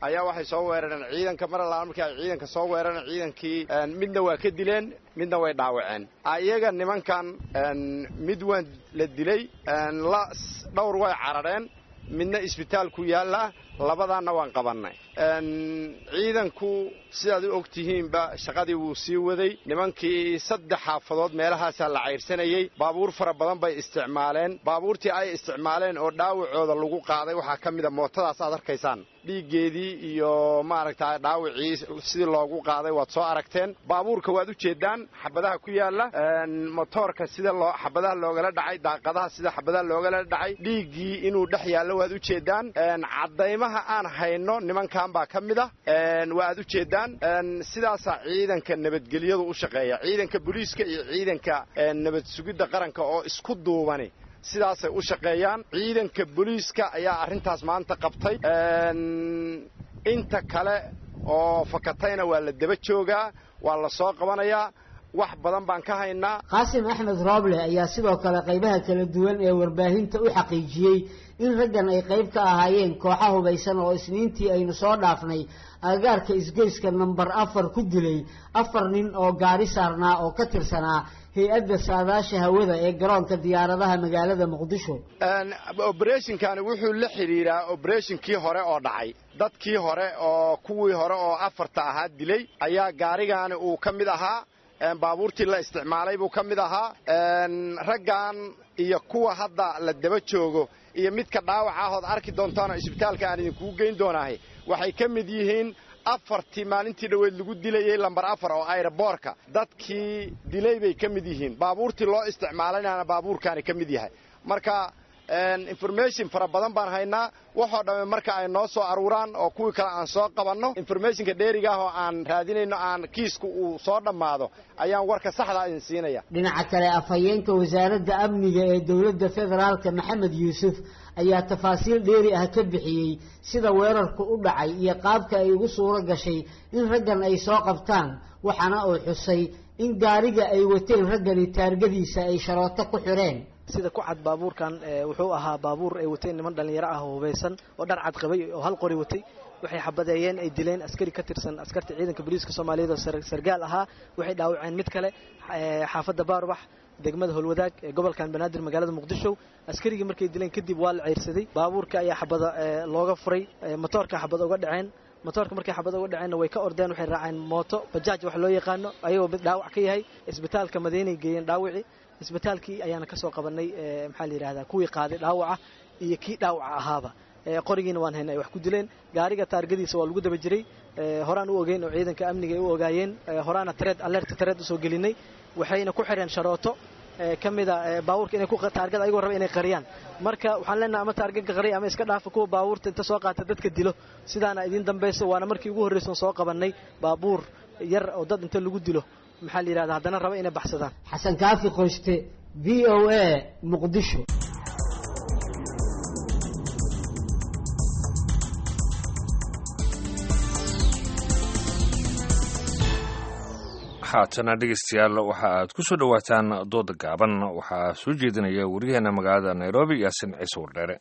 ayaa waxay soo weerareen ciidanka mar alla markii ay ciidanka soo weerareen ciidankii midna waa ka dileen midna way dhaawaceen ayaga nimankan mid waan la dilay la dhowr way carareen midna isbitaalku yaala labadaana waan qabanay ciidanku sidaad u ogtihiinba shaqadii wuu sii waday nimankii saddex xaafadood meelahaas la ceyrsanayay baabuur fara badan bay isticmaaleen baabuurtii ay isticmaaleen oo dhaawacooda lagu qaaday waxa kamid ah mootadaas aad arkaysaan dhiigeedii iyo maaragtay dhaawacii sidii loogu qaaday waad soo aragteen baabuurka waad u jeedaan xabadaha ku yaala motorka sida loo xabadaha loogala dhacay daaqadaha sida xabadaha loogala dhacay dhiigii inuu dhex yaalo waad u jeedaan cadaymaha aan hayno nimankan baa kamid ah waad u jeedaan sidaas ciidanka nabadgelyadu u shaqeeya ciidanka booliiska iyo ciidanka nabad sugidda qaranka oo isku duubani sidaasay u shaqeeyaan ciidanka booliiska ayaa arrintaas maanta qabtay inta kale oo fakatayna waa la daba joogaa waa la soo qabanayaa wax badan baan ka haynaa qaasim axmed rooble ayaa sidoo kale qaybaha kala duwan ee warbaahinta u xaqiijiyey in raggan ay qayb ka ahaayeen kooxa hubaysan oo isniintii aynu soo dhaafnay agagaarka isgoyska nambar afar ku dilay afar nin oo gaari saarnaa oo ka tirsanaa hay-adda saadaasha hawada ee garoonka diyaaradaha magaalada muqdisho oberatinkani wuxuu la xidhiiraa oberatinkii hore oo dhacay dadkii hore oo kuwii hore oo afarta ahaa dilay ayaa gaarigaani uu ka mid ahaa baabuurtii la isticmaalay buu ka mid ahaa raggan iyo kuwa hadda la daba joogo iyo midka dhaawaca ahood arki doontaan isbitaalka aan idinkugu geyn doonaahay waxay ka mid yihiin afartii maalintii dhoweed lagu dilayay lambar afar oo aeroboorka dadkii dilay bay ka mid yihiin baabuurtii loo isticmaalaynaana baabuurkaani ka mid yahay marka information fara badan baan haynaa waxoo dhamme marka ay noo soo aruuraan oo kuwii kale aan soo qabanno informationka dheeriga ah oo aan raadinayno aan kiisku uu soo dhammaado ayaan warka saxda idin siinaya dhinaca kale afhayeenka wasaaradda amniga ee dowladda federaalka maxamed yuusuf ayaa tafaasiil dheeri ah ka bixiyey sida weerarku u dhacay iyo qaabka ay ugu suuro gashay in raggan ay soo qabtaan waxaana uu xusay in gaariga ay wateen raggani taargadiisa ay sharooto ku xireen sida ku cad baabuurkan wuxuu ahaa baabuur ay wateen niman dhalinyaro ah oo hubeysan oo dhar cad qabay oo hal qori watay waxay xabadeeyeen ay dileen askari ka tirsan askarta ciidanka booliiska Soomaaliyeed oo sargaal ahaa waxay dhaawaceen mid kale xaafadda Baarbax degmada Holwadaag ee gobolkan Banaadir magaalada Muqdisho askarigii markay dileen kadib waa la ceyrsaday baabuurka ayaa xabada looga furay motorka xabada uga dhaceen motorka markay xabada uga dhaceen way ka ordeen waxay raaceen mooto bajaaj wax loo yaqaano ayagoo mid dhaawac ka yahay isbitaalka Madiina geeyeen dhaawici isbitaalkii ayaana ka soo qabanay maxaa la yiraahdaa kuwii qaaday dhaawaca iyo kii dhaawaca ahaaba qorigiina waan haynay wax ku dileen gaariga taargadiisa waa lagu daba jiray horaan u ogeyn oo ciidanka amniga ay u ogaayeen horaana threat alert threat u soo gelinay waxayna ku xireen sharooto kamida baabuurka inay ku taargad ayagoo raba inay qariyaan marka waxaan leenahay ama taargadka qariy ama iska dhaafa kuwa baabuurta inta soo qaata dadka dilo sidaana idin dambayso waana markii ugu horreysay soo qabanay baabuur yar oo dad inta lagu dilo maxaa la yiraahdaa haddana raba inay baxsadaan xasan kaafi qoyste v o a muqdisho haatana dhegeystayaal waxa aad ku soo dhawaataan dooda gaaban waxaa soo jeedinaya wariyaheena magaalada Nairobi Yaasin Ciise Wardheere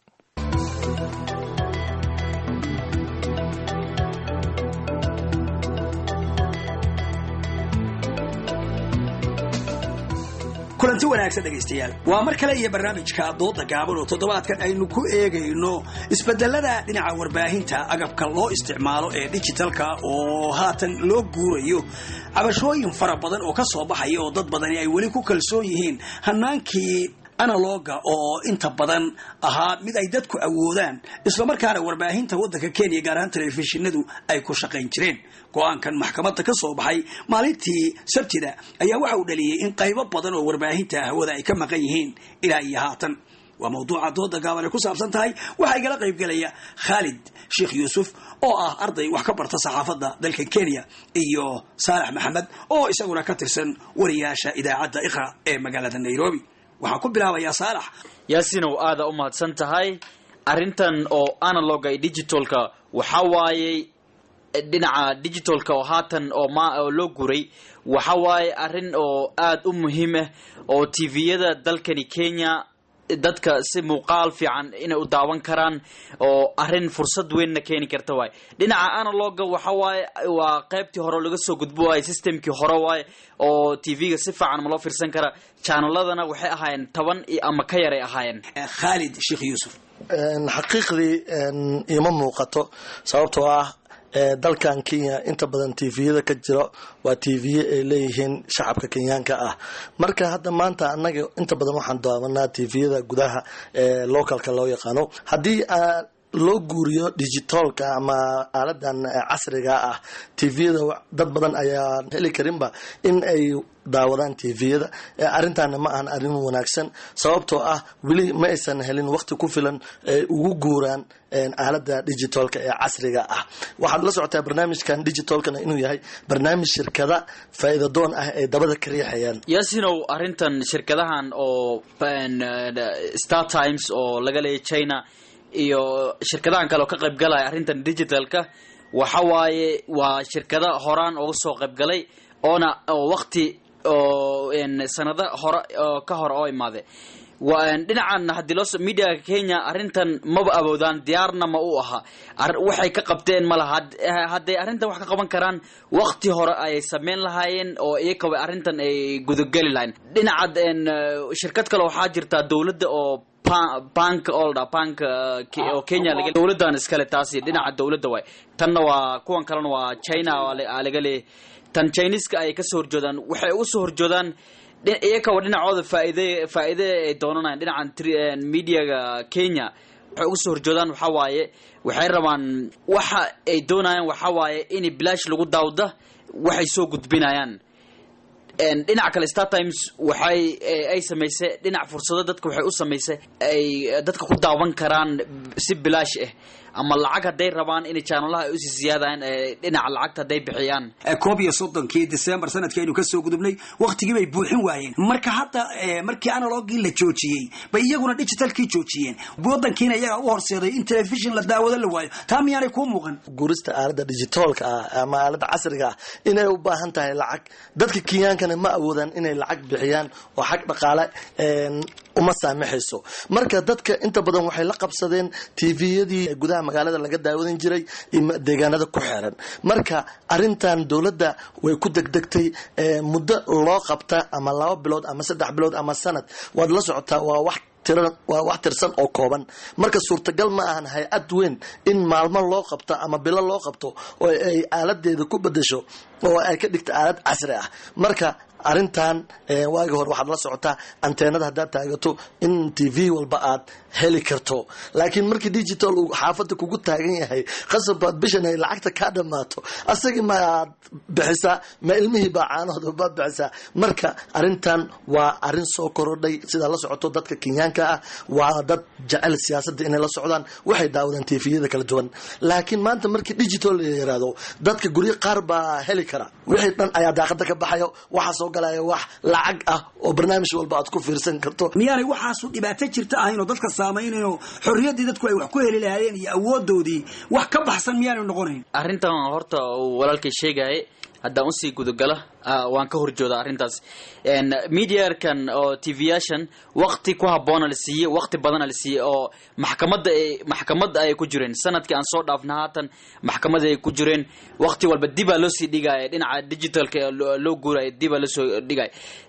kulanti wanaagsan dhegaystayaal waa mar kale iyo barnaamijka dooda gaaban oo toddobaadkan aynu ku eegayno isbedelada dhinaca warbaahinta agabka loo isticmaalo ee digitalka oo haatan loo guurayo cabashooyin fara badan oo ka soo baxaya oo dad badani ay weli ku kalsoon yihiin hanaankii analoga oo inta badan ahaa mid ay dadku awoodaan isla markaana warbaahinta waddanka Kenya gaar ahaan telefishinadu ay ku shaqayn jireen go'aankan maxkamadda ka soo baxay maalintii Sabtida ayaa waxa uu dhaliyay in qaybo badan oo warbaahinta hawada ay ka maqan yihiin ilaa iyo haatan waa mawduuca dooda gaaban ee ku saabsan tahay waxa igala qayb galaya Khalid Sheikh Yusuf oo ah arday wax ka barta saxaafadda dalka Kenya iyo Saalax Maxamed oo isaguna ka tirsan wariyaasha idaacadda Iqra ee magaalada Nairobi waxaan ku bilaabayaa Saalax Yaasinow aada u mahadsan tahay arrintan oo analog iyo digitalka waxa waaye dhinaca digitalka oo haatan oo ma loo guray waxa waaye arrin oo aad u muhiim ah oo T V-yada dalkani Kenya dadka si muuqaal fiican inay u daawan karaan oo arrin fursad weynna keeni karta waay. dhinaca analoga waxa waaye waa qaybtii hore laga soo gudbo waay, systemkii hore waay oo T V-ga si fiican ma loo fiirsan kara. Channeladana waxay ahaayeen toban ama ka yar ay ahaayeen. Khalid Sheikh Yusuf, xaqiiqdii ima muuqato sababtoo ah dalkan Kenya inta badan T V-yada ka jiro waa T V ay leeyihiin shacabka Kenyaanka ah. marka hadda maanta annaga inta badan waxaan daawanaa T V-yada gudaha ee localka loo yaqaano. haddii loo guuriyo digitalka ama aaladan casriga ah, T V-yada dad badan ayaa heli karinba in ay daawadaan T V-yada. arrintaana ma ahan arrin wanaagsan sababtoo ah weli ma aysan helin waqti ku filan ay ugu guuraan aalada digitalka ee casriga ah. waxaad la socotaa barnaamijkan digitalkana inuu yahay barnaamij shirkada faa'iido doon ah ay dabada ka riixayaan. Yasinow, arrintan shirkadahan oo Star Times oo laga leeyahay China iyo shirkadahan kale oo ka qayb galaya arrintan digitalka waxa waaye waa shirkada horaan uga soo qayb galay oona oo waqti oo in sanada hore ka hor oo imaade. waan dhinacan hadii loo media Kenya arrintan maba awoodaan diyaarna ma u aha waxay ka qabteen malaha haday arrintan wax ka qaban karaan waqti hore ay sameyn lahaayeen oo iyaga arrintan ay gudagali lahayn. dhinaca shirkad kale waxa jirta dawladda oo bank older bank oo Kenya laga dawladdan iskale taasi dhinaca dawladda way tanna waa kuwan kalena waa China oo laga leeyahay. tan Chinese-ka ay ka soo horjoodaan waxay ugu soo horjoodaan iyaga oo dhinacooda faa'iido faa'iido ay doonanayaan dhinacan media-ga Kenya waxay ugu soo horjoodaan waxa waaye waxay rabaan waxa ay doonayaan waxa waaye in bilaash lagu daawdo waxay soo gudbinayaan. dhinaca kale Star Times waxay ay sameysay dhinac fursado dadka waxay u sameysay ay dadka ku daawan karaan si bilaash ah ama lacag haday rabaan in channelaha ay u siyaadaan dhinaca lacagta haday bixiyaan. koob iyo soddonkii December sanadkeenu ka soo gudubnay waqtigii bay buuxin waayeen. marka hadda markii analogii la joojiyay bay iyaguna digitalkii joojiyeen. wadankiina iyaga u horseeday in television la daawado la waayo. taa miyaanay ku muuqan gurista aalada digitalka ah ama aalada casriga ah inay u baahan tahay lacag. dadka Kenyaankana ma awoodaan inay lacag bixiyaan oo xaq dhaqaale uma saamaxayso. marka dadka inta badan waxay la qabsadeen T V-yadii gudaha magaalada laga daawadan jiray deegaanada ku xeeran. marka arrintan dawladda way ku degdegtay muddo loo qabta ama laba bilood ama saddex bilood ama sanad waad la socotaa waa wax waa wax tirsan oo kooban. marka suurtagal ma ahan hay-ad weyn in maalmo loo qabto ama bilo loo qabto oo ay aaladeeda ku bedesho oo ay ka dhigto aalad casri ah. marka arrintan waagi hore waxaad la socotaa anteenada haddaad taagato in T V walba aad heli karto, laakiin markii digital uu xaafada kugu taagan yahay qasabad bishan ay lacagta ka dhamaato asagii ma aad bixisa ma ilmihii baa caanahooda baad bixisa. marka arrintan waa arrin soo korodhay sida la socoto dadka Kenyaanka ah waa dad jecel siyaasadda inay la socdaan waxay daawadaan T V-yada kala duwan. laakiin maanta markii digital la yiraahdo dadka guriga qaar baa heli kara wixii dhan ayaa daaqada ka baxayo waxa soo galaya wax lacag ah oo barnaamij walba aad ku fiirsan karto. miyaanay waxaas u dhibaato jirta ah inuu dadka saameeynayo xorriyadii dadku ay wax ku heli lahaayeen iyo awoodoodii wax ka baxsan miyaanay noqonayn. arrintan horta walaalkay sheegay haddaan u sii gudagala waan ka horjooda arrintaas. media-kan oo T V-yashan waqti ku habboon la siiyay waqti badan la siiyay oo maxkamadda ay maxkamadda ay ku jireen sanadkii aan soo dhaafna haatan maxkamadda ay ku jireen waqti walba dib loo sii dhigay dhinaca digitalka loo guuray dib loo soo dhigay.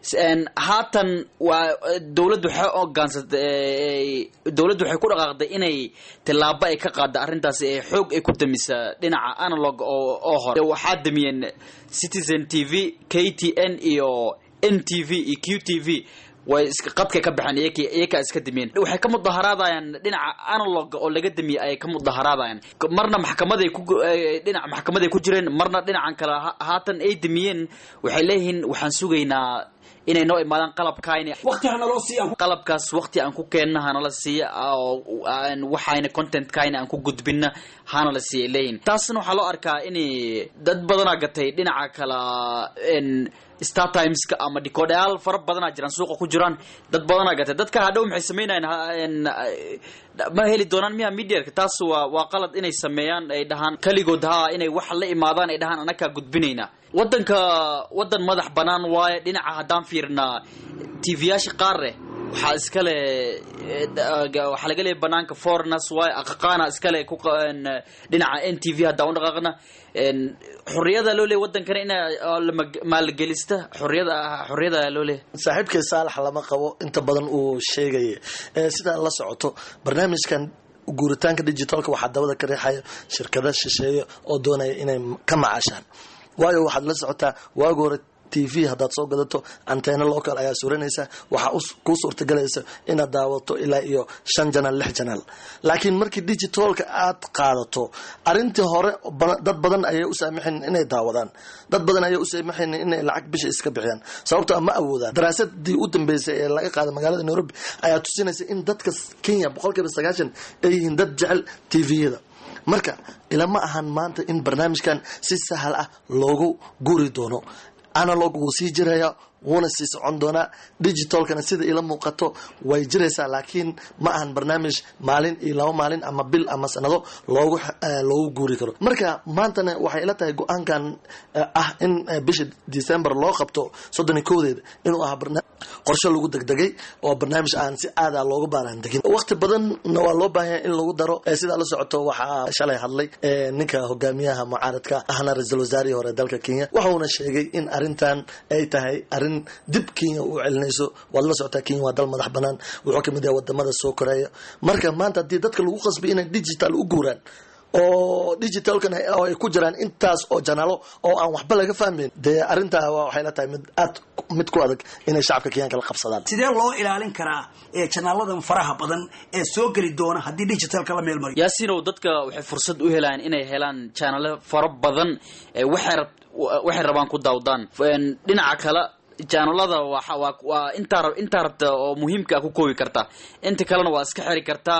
haatan waa dawladdu waxay oggaansatay dawladdu waxay ku dhaqaaqday inay tilaabo ay ka qaado arrintaas ee xoog ay ku damisa dhinaca analog oo oo hore waxaa damiyeen Citizen T V, K T N iyo N T V iyo Q T V way iska qadka ka baxan iyaka iyaka iska dimeen. waxay ka mudaharaadayaan dhinaca analog oo laga damiyay ay ka mudaharaadayaan marna maxkamaday ku dhinaca maxkamaday ku jireen marna dhinacan kale haatan ay damiyeen. waxay leeyihiin waxaan sugaynaa inay noo imaadaan qalabkaayna waqti aan loo siiyo qalabkaas waqti aan ku keenna hana la siiyo oo aan waxayna content kaayna aan ku gudbinna hana la siiyo leeyin. taasna waxa loo arkaa in dad badan gatay dhinaca kala in Star Times-ka ama decoder far badan jiraan suuqa ku jiraan dad badan gatay dadka hadhow maxay sameynayaan ma heli doonaan miya media-ka. taas waa waa qalad inay sameeyaan ay dhahaan kaligood ha inay wax la imaadaan ay dhahaan anaka gudbinayna. wadanka wadan madax banaan waaye dhinaca hadaan fiirna T V-yasha qaar waxaa iskale waxaa laga leeyahay banaanka foreigners waay aqaqaana iskale ku dhinaca n t v haddaan u dhaqaaqna xorriyada loo leeyahay wadankana in maalgelista xorriyada xorriyada loo leeyahay saaxiibkay saalax lama qabo inta badan uu sheegaya sidaa la socoto barnaamijkan guuritaanka digitalka waxaa dabada ka riixaya shirkada shisheeye oo doonaya inay ka macaashaan waayo waxaad la socotaa waagi hore t v haddaad soo gadato anteena local ayaa suranaysa waxaa kuu suurtagalaysa inaad daawato ilaa iyo shan janaal lix janaal laakiin markii digitalka aad qaadato arintii hore dad badan ayay u saamaxayn inay daawadaan dad badan ayay u saamaxayn inay lacag bisha iska bixiyaan sababtoo ma awoodaan daraasadii u dambeysay ee laga qaaday magaalada Nairobi ayaa tusinaysa in dadka Kenya boqolkiiba sagaashan ay yihiin dad jecel t v-yada marka ilama ahan maanta in barnaamijkan si sahal ah loogu guuri doono analog wuu sii jiraya wuuna sii socon doonaa digitalkana sida ila muuqato way jiraysaa laakiin ma ahan barnaamij maalin iyo laba maalin ama bil ama sanado loogu loogu guuri karo marka maantana waxay ila tahay go-aankan ah in bisha December loo qabto soddon iyo kowdeeda inuu ah barnaamij qorshe lagu degdegay oo barnaamij aan si aad ah loogu baaran degin waqti badanna waa loo baahan yahay in lagu daro sida la socoto waxaa shalay hadlay ninka hogaamiyaha mucaaradka ahna ra'iisul wasaarihii hore dalka Kenya wuxuuna sheegay in arintan ay tahay arin dib Kenya u celinayso wad la socotaa Kenya waa dal madax banaan wuxuu kamid yahay wadamada soo koreeya marka maanta hadii dadka lagu qasbay inay digital u guuraan oo digitalkan ay ku jiraan intaas oo janaalo oo aan waxba laga fahmin de arinta waxay la tahay mid aad mid ku adag inay shacabka Kenyaanka la qabsadaan sidee loo ilaalin karaa ee janaaladan faraha badan ee soo gali doona hadii digitalka la meel mariyo yaasino dadka waxay fursad u helaan inay helaan janaalo fara badan ee waxay waxay rabaan ku daawdaan dhinaca kale janalada waxa waa inta inta rabta oo muhiimka ku koobi karta inta kalena waa iska xiri karta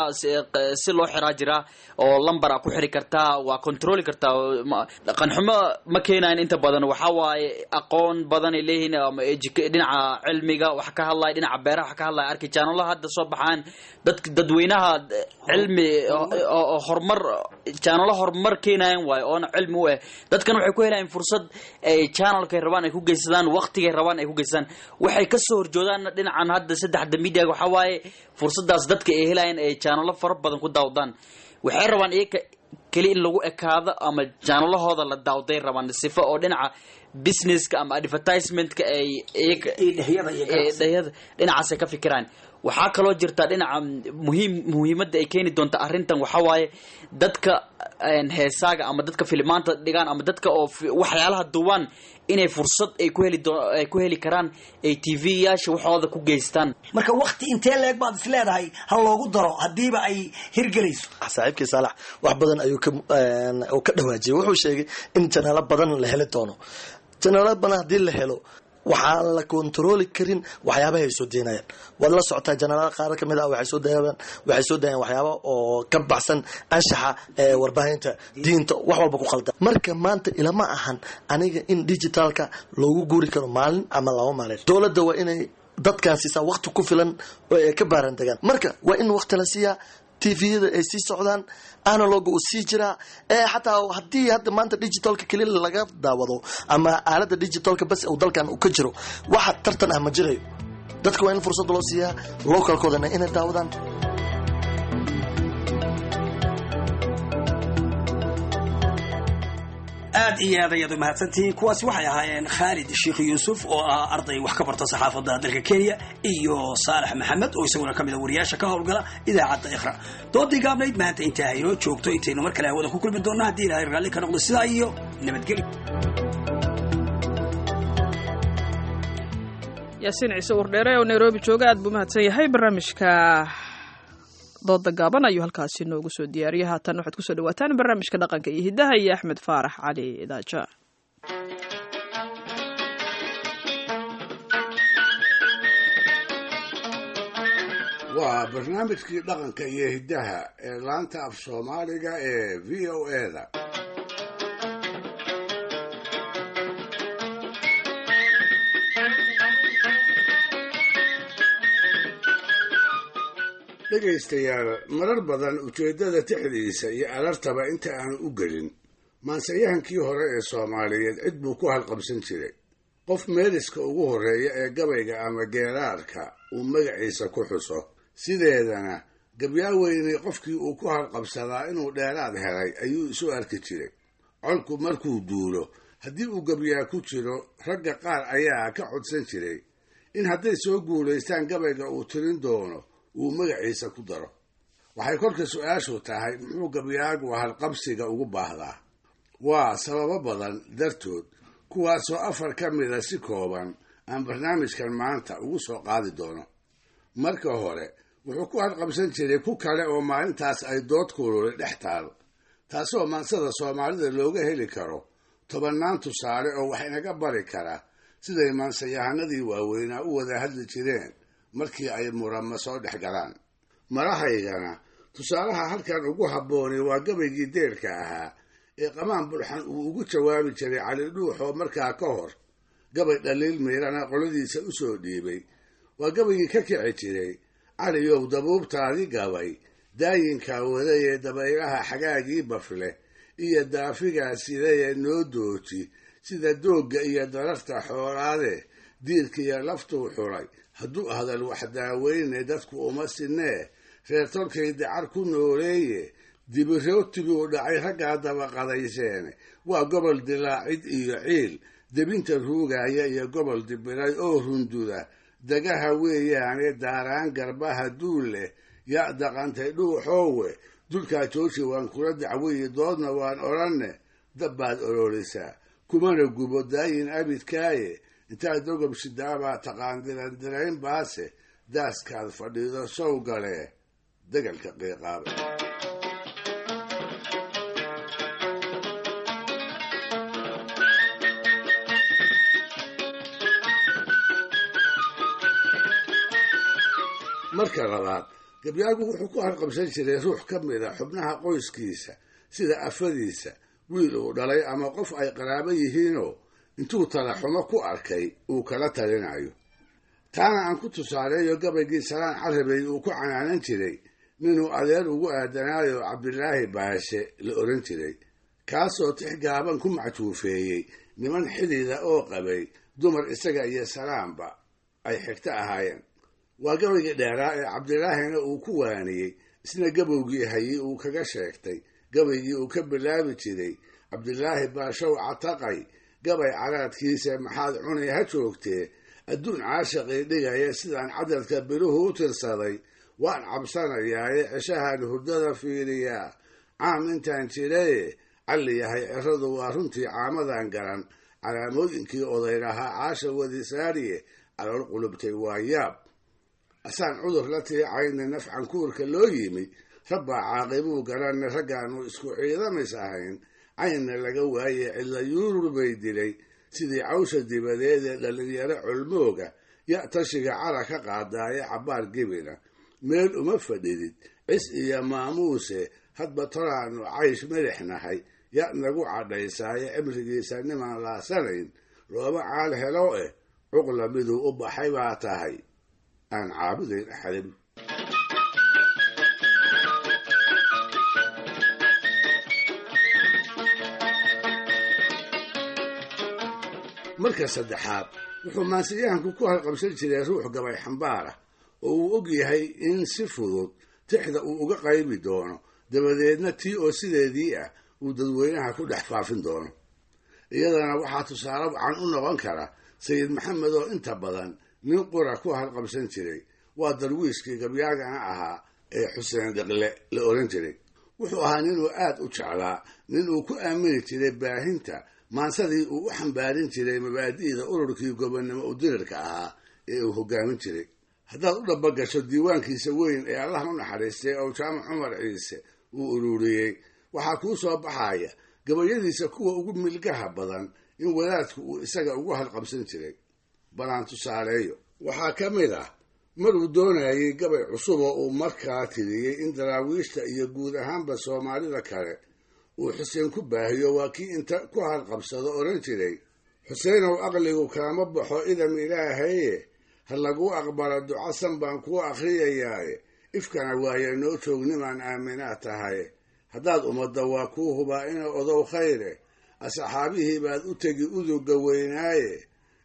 si loo xiraa jira oo lambar ku xiri karta waa control karta dhaqan xumo ma keenaan inta badan waxa waaye aqoon badan ay leeyihiin ama dhinaca cilmiga wax ka hadlay dhinaca beeraha wax ka hadlay arki janalaha hadda soo baxaan dadka dadweynaha cilmi oo horumar janalaha horumar keenayaan way oo cilmi u ah dadkan waxay ku helayaan fursad ay channelka rabaan ay ku geysadaan waqtiga rabaan ay ku geysan waxay ka soo horjoodaan dhinacan hadda saddexda media waxa waaye fursadaas dadka ay helayaan ay channel fara badan ku daawdaan waxay rabaan iyaga kali in lagu ekaado ama channelahooda la daawday rabaan sifo oo dhinaca businesska ama advertisementka ay iyaga dhinacaas ka fikiraan waxaa kaloo jirta dhinaca muhiim muhiimadda ay keeni doonto arrintan waxa waaye dadka heesaaga ama dadka filmaanta dhigaan ama dadka oo waxyaalaha duwan inay fursad ay ku heli ay ku heli karaan ay T V-yaasha waxooda ku geystaan marka waqti intee leeg baad is leedahay hal loogu daro hadiiba ay hirgelayso saaxiibkii Saalax wax badan ayuu ka oo ka dhawaajiyay wuxuu sheegay in channel badan la heli doono channel badan hadii la helo waxaan la control karin waxyaabaha ay soo deenayaan wad la socotaa janaalada qaar kamid ah waxay soo deeyaan waxay soo deeyaan waxyaabo oo ka baxsan anshaxa ee warbaahinta diinta wax walba ku qaldan marka maanta ilama ahan aniga in digitalka loogu guuri karo maalin ama laba maalin dawladda waa inay dadkan siisaa waqti ku filan oo ay ka baaran degaan marka waa in waqti la siiyaa T V-yada ay sii socdaan analog uu sii jira ee xataa hadii hadda maanta digitalka kaliya laga daawado ama aalada digitalka bas uu dalkan u ka jiro waxa tartan ah ma jiray dadku waa in fursad loo siiyaa localkoodana inay daawadaan aad iyo aad ayaad u mahadsantihiin kuwaasi waxay ahaayeen Khalid Sheekh Yuusuf oo ah arday wax ka barta saxaafadda dalka Kenya iyo Saalax Maxamed oo isaguna kamid ah wariyaasha ka howlgala idaacadda Iqra doodii gaabnayd maanta inta ay noo joogto intaynu mar kale hawada ku kulmi doonaa haddii Ilaahay raalli ka noqdo sidaa iyo nabadgelyo yaasiin ciise wardheere oo Nairobi jooga aad buu mahadsan yahay barnaamijka dooda gaaban ayuu halkaasi noogu soo diyaariyay haatan waxaad ku soo dhawaataan barnaamijka dhaqanka iyo hidaha iyo Axmed Faarax Cali Idaaja waa barnaamijkii dhaqanka iyo hidaha ee laanta af Soomaaliga ee V O A-da dhegaystayaal marar badan ujeeddada tixdiisa iyo alartaba inta aanu u gelin maansayahankii hore ee Soomaaliyeed cid buu ku halqabsan jiray qof meeliska ugu horreeya ee gabayga ama geeraarka uu magaciisa ku xuso. sideedana gabyaaweyne qofkii uu ku halqabsadaa inuu dheeraad helay ayuu isu arki jiray. colku markuu duulo haddii uu gabyaa ku jiro ragga qaar ayaa ka codsan jiray in hadday soo guulaystaan gabayga uu tirin doono uu magaciisa ku daro. waxay kolka su-aashu tahay muxuu gabyaagu halqabsiga ugu baahdaa? waa sababo badan dartood, kuwaasoo afar ka mida si kooban aan barnaamijkan maanta ugu soo qaadi doono. marka hore wuxuu ku halqabsan jiray ku kale oo maalintaas ay dood kululi dhex taal, taasoo maansada soomaalida looga heli karo tobannaan tusaale oo wax inaga bari kara siday maansayahanadii waaweynaa u wada hadli jireen markii ay murama soo dhex galaan. marahaygana tusaalaha halkan ugu habbooni waa gabaygii deerka ahaa ee qamaan bulxan uu ugu jawaabi jiray cali dhuux oo markaa ka hor gabay dhaliil miirana qoladiisa u soo dhiibay. waa gabaygii ka kici jiray caliyow dabuubtaadii gabay daayinkaa wadayee dabaylaha xagaagii bafle iyo daafigaa sidayee noo dooji sida doogga iyo dararta xoolaade diirkiiyo laftuu xulay hadduu hadal wax daaweyne dadku uma sinee reer tolkay dacar ku nooleeye dibirootiguu dhacay raggaa dabaqadayseene waa gobol dilaacid iyo ciil debinta ruugaya iyo gobol dibiray oo runduda dagaha weeyaane daaraan garbaha duul leh yaa daqantay dhuuxoowe dulkaa jooji waan kula dacwiyi doodna waan odhanne dabbaad ololisaa kumana gubo daayin abidkaaye intaad dogob shidaabaa taqaan dirandirayn baase daaskaad fadhiido sow galee degalka qiiqaaba. marka labaad gabyaagu wuxuu ku halqabsan jiray ruux ka mid a xubnaha qoyskiisa sida afadiisa, wiil uu dhalay ama qof ay qaraabo yihiinoo intuu talaxumo ku arkay uu kala talinayo. taana aan ku tusaaleeyo gabaygii salaan carabey uu ku canaanan jiray ninuu adeer ugu aadanaayo cabdilaahi baashe la odhan jiray, kaasoo tix gaaban ku macjuufeeyey niman xidida oo qabay dumar isaga iyo salaamba ay xigto ahaayeen. waa gabaygii dheeraa ee cabdilaahina uu ku waaniyey, isna gabowgii hayey uu kaga sheegtay gabaygii uu ka bilaabi jiray cabdilaahi baashow cataqay gabay caraadkiisa maxaad cunay ha joogtee adduun caashaqii dhigaya sidaan cadadka biluhu u tirsaday waan cabsanayaaye ceshahaan hurdada fiiriyaa caam intaan jiraye calli yahay ciradu waa runtii caamadan garan calaamooyinkii odaylahaa caasha wadisaariye calool qulubtay waa yaab asaan cudur la tiicayna nafcan kuurka loo yimi rabbaa caaqibuu garanna raggaannu isku ciidamis ahayn caynna laga waaye cidla yuurur bay dilay sidii cawsha dibadeed ee dhallinyaro colmooga ya tashiga cara ka qaadaaye cabbaar gebina meel uma fadhidid cis iyo maamuuse hadba toraannu caysh melixnahay ya nagu cadhaysaaye cimrigiisa nimaan laasanayn looma caal helo eh cuqla miduu u baxay baa tahay aan caabudayn axadin. marka saddexaad wuxuu maansiyahanku ku halqabsan jiray ruux gabay xambaara oo uu og yahay in si fudud tixda uu uga qaybi doono, dabadeedna tii oo sideedii ah uu dadweynaha ku dhex faafin doono. iyadana waxaa tusaale wacan u noqon kara sayid maxamed oo inta badan nin qura ku halqabsan jiray. waa darwiishkii gabyaagana ahaa ee xuseen dhiqle la odhan jiray. wuxuu ahaa ninuu aad u jeclaa, nin uu ku aamini jiray baahinta maansadii uu u xambaarin jiray mabaadi'da ururkii gobonnimo udirirka ahaa ee uu hoggaamin jiray. haddaad u dhabagasho diiwaankiisa weyn ee allah u naxariistay oo jaamac cumar ciise uu ururiyey, waxaa kuu soo baxaya gabayadiisa kuwa ugu milgaha badan in wadaadku uu isaga ugu halqabsan jiray. balaan tusaaleeyo waxaa ka mid ah maruu doonayay gabay cusub oo uu markaa tiriyey in daraawiishta iyo guud ahaanba soomaalida kale uu xuseen ku baahiyo. waa kii inta ku halqabsado odhan jiray xuseenow aqligu kaama baxo idam ilaahaye ha laguu aqbalo ducasan baan kuu akhriyayaaye ifkana waaye noo joognimaan aaminaa tahay haddaad ummadda waa kuu hubaa ina odow khayre asxaabihii baad u tegi uduga weynaaye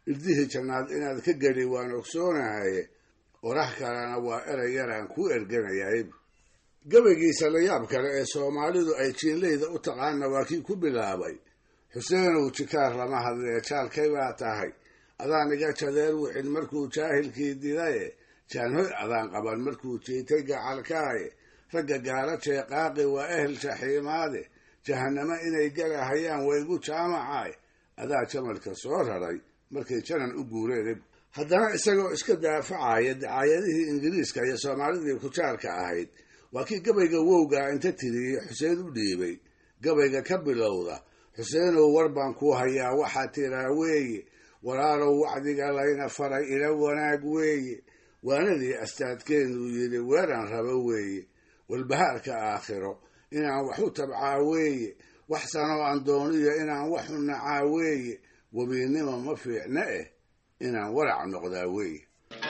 irdihii jannaad inaad ka geli waan ogsoonahaye orax kalena waa erey yaraan kuu erganayayb gabaygiisa la yaab kale ee soomaalidu ay jiinleyda u taqaana waa kii ku bilaabay xuseenow jikaar lama hadlee jaalkay baa tahay adaan iga jadeer wixin markuu jaahilkii didaye jaanhoy adaan qaban markuu jiitay gacalkaaye ragga gaala jeeqaaqi waa ehel jaxiimaade jahanamo inay galahayaan waygu jaamacaay adaa jamalka soo raray markay janan u guureen haddana isagoo iska daafacaya dacaayadihii ingiriiska iyo soomaalidii kujaarka ahayd waa kii gabayga wowgaa inta tiriyey xuseen u dhiibay gabayga ka bilowda xuseenow war baan kuu hayaa waxaa tiraa weeye walaalow wacdiga layna faray ila wanaag weeye waanadii astaadkeenuu yidhi weeraan rabo weeye walbahaarka aakhiro inaan wax u tabcaa weeye wax sanoo aan dooniyo inaan wax u nacaa weeye webiinnimo ma fiicna eh inaan warac noqdaa weeye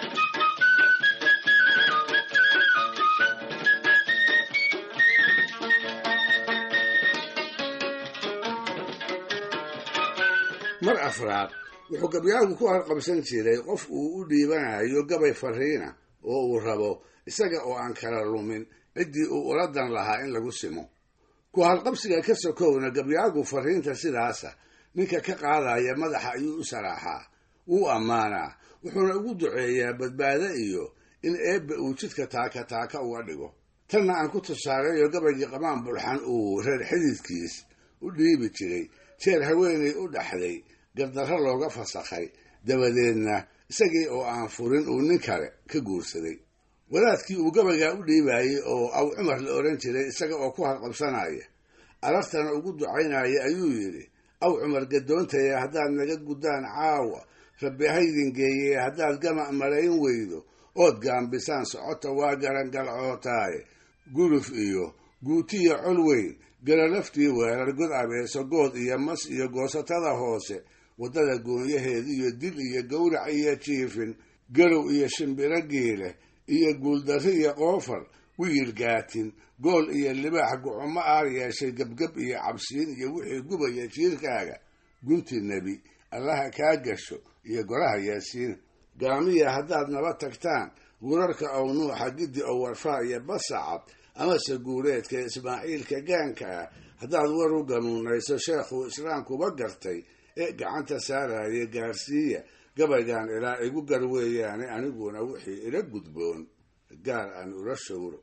mar afraad wuxuu gabyaagu ku harqabsan jiray qof uu u dhiibanayo gabay fariina oo uu rabo isaga oo aan kala lumin ciddii uu uladan lahaa in lagu simo ku halqabsiga ka sokowna gabyaagu fariinta sidaasa ninka ka qaadaya madaxa ayuu u saraaxaa wuu ammaanaa wuxuuna ugu duceeyaa badbaado iyo in eebbe uu jidka taaka taaka uga dhigo tanna aan ku tusaareeyo gabaygii qamaan bulxan uu reer xididkiis u dhiibi jiray jeer haweenay u dhaxday gardarro looga fasakhay dabadeedna isagii oo aan furin uu nin kale ka guursaday wadaadkii uu gabaygaa u dhiibayey oo aw cumar la odhan jiray isaga oo ku halqabsanaya arartana ugu ducaynaya ayuu yidhi aw cumar gadoontaya haddaad naga guddaan caawa rabbi haydin geeyee haddaad gama' malayn weydo ood gaambisaan socota waa garangalcootaaye guluf iyo guutiya col weyn galalaftii weerar god abeeso good iyo mas iyo goosatada hoose waddada goonyaheed iyo dil iyo gowrac iyo jiifin garow iyo shimbiro geele iyo guuldarri iyo qoofar wiil gaatin gool iyo libaax gucumo aar yeeshay gebgeb iyo cabsiin iyo wixii gubaya jiirkaaga gunti nebi allaha kaa gasho iyo goraha yaasiina gaamiya haddaad naba tagtaan gurarka ow nuuxa giddi ow warfaa iyo basacad amase guuleedka ismaaciilka gaanka ah haddaad war u ganuunayso sheekhuu islaamkuba gartay ee gacanta saaraya gaarsiiya gabaygaan ilaa igu gar weeyaane aniguna wixii ila gudboon gaar aan ula showro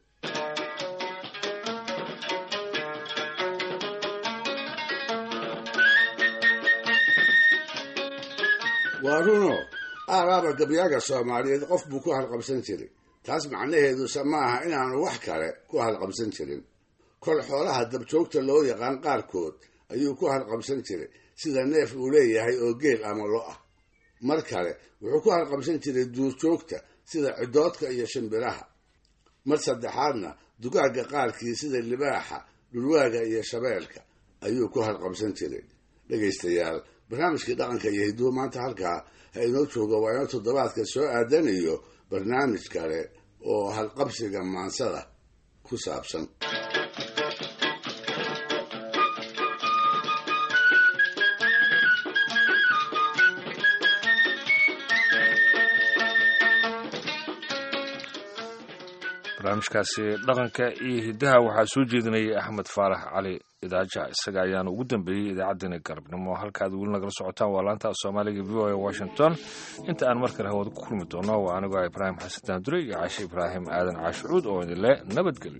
waa runo aaraaba gabyaaga soomaaliyeed qof buu ku halqabsan jiray taas macnaheeduse maaha inaanu wax kale ku halqabsan jirin kol xoolaha dabjoogta loo yaqaan qaarkood ayuu ku halqabsan jiray sida neef uu leeyahay oo geel ama lo ah mar kale wuxuu ku halqabsan jiray duurjoogta sida cidoodka iyo shimbiraha mar saddexaadna dugaagga qaarkii sida libaaxa dhulwaaga iyo shabeelka ayuu ku halqabsan jiray dhegaystayaal barnaamijkii dhaqanka iyo hidduu maanta halkaa ha inoo jooga waa inoo toddobaadka soo aadan iyo barnaamij kale oo halqabsiga maansada ku saabsan barnaamijkaasi dhaqanka iyo hiddaha waxaa soo jeedinayay axmed faarax cali idaaja isaga ayaana ugu dambeeyey idaacaddeenna galabnimo halkaad weli nagala socotaan waa laanta soomaaliga v o a washington inta aan mar kale hawada ku kulmi doono waa anigoo ibraahim xasan daandure iyo caashe ibraahim aadan caashucuud oo idinle nabadgelyo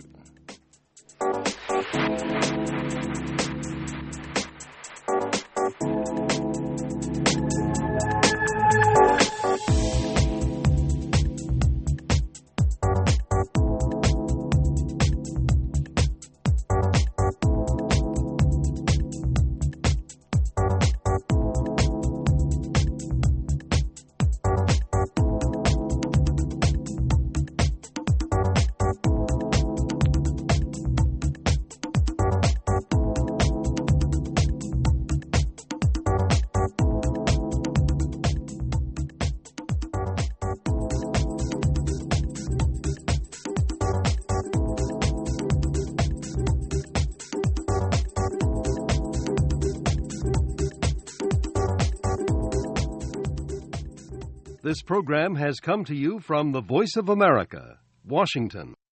This program has come to you from the Voice of America, Washington.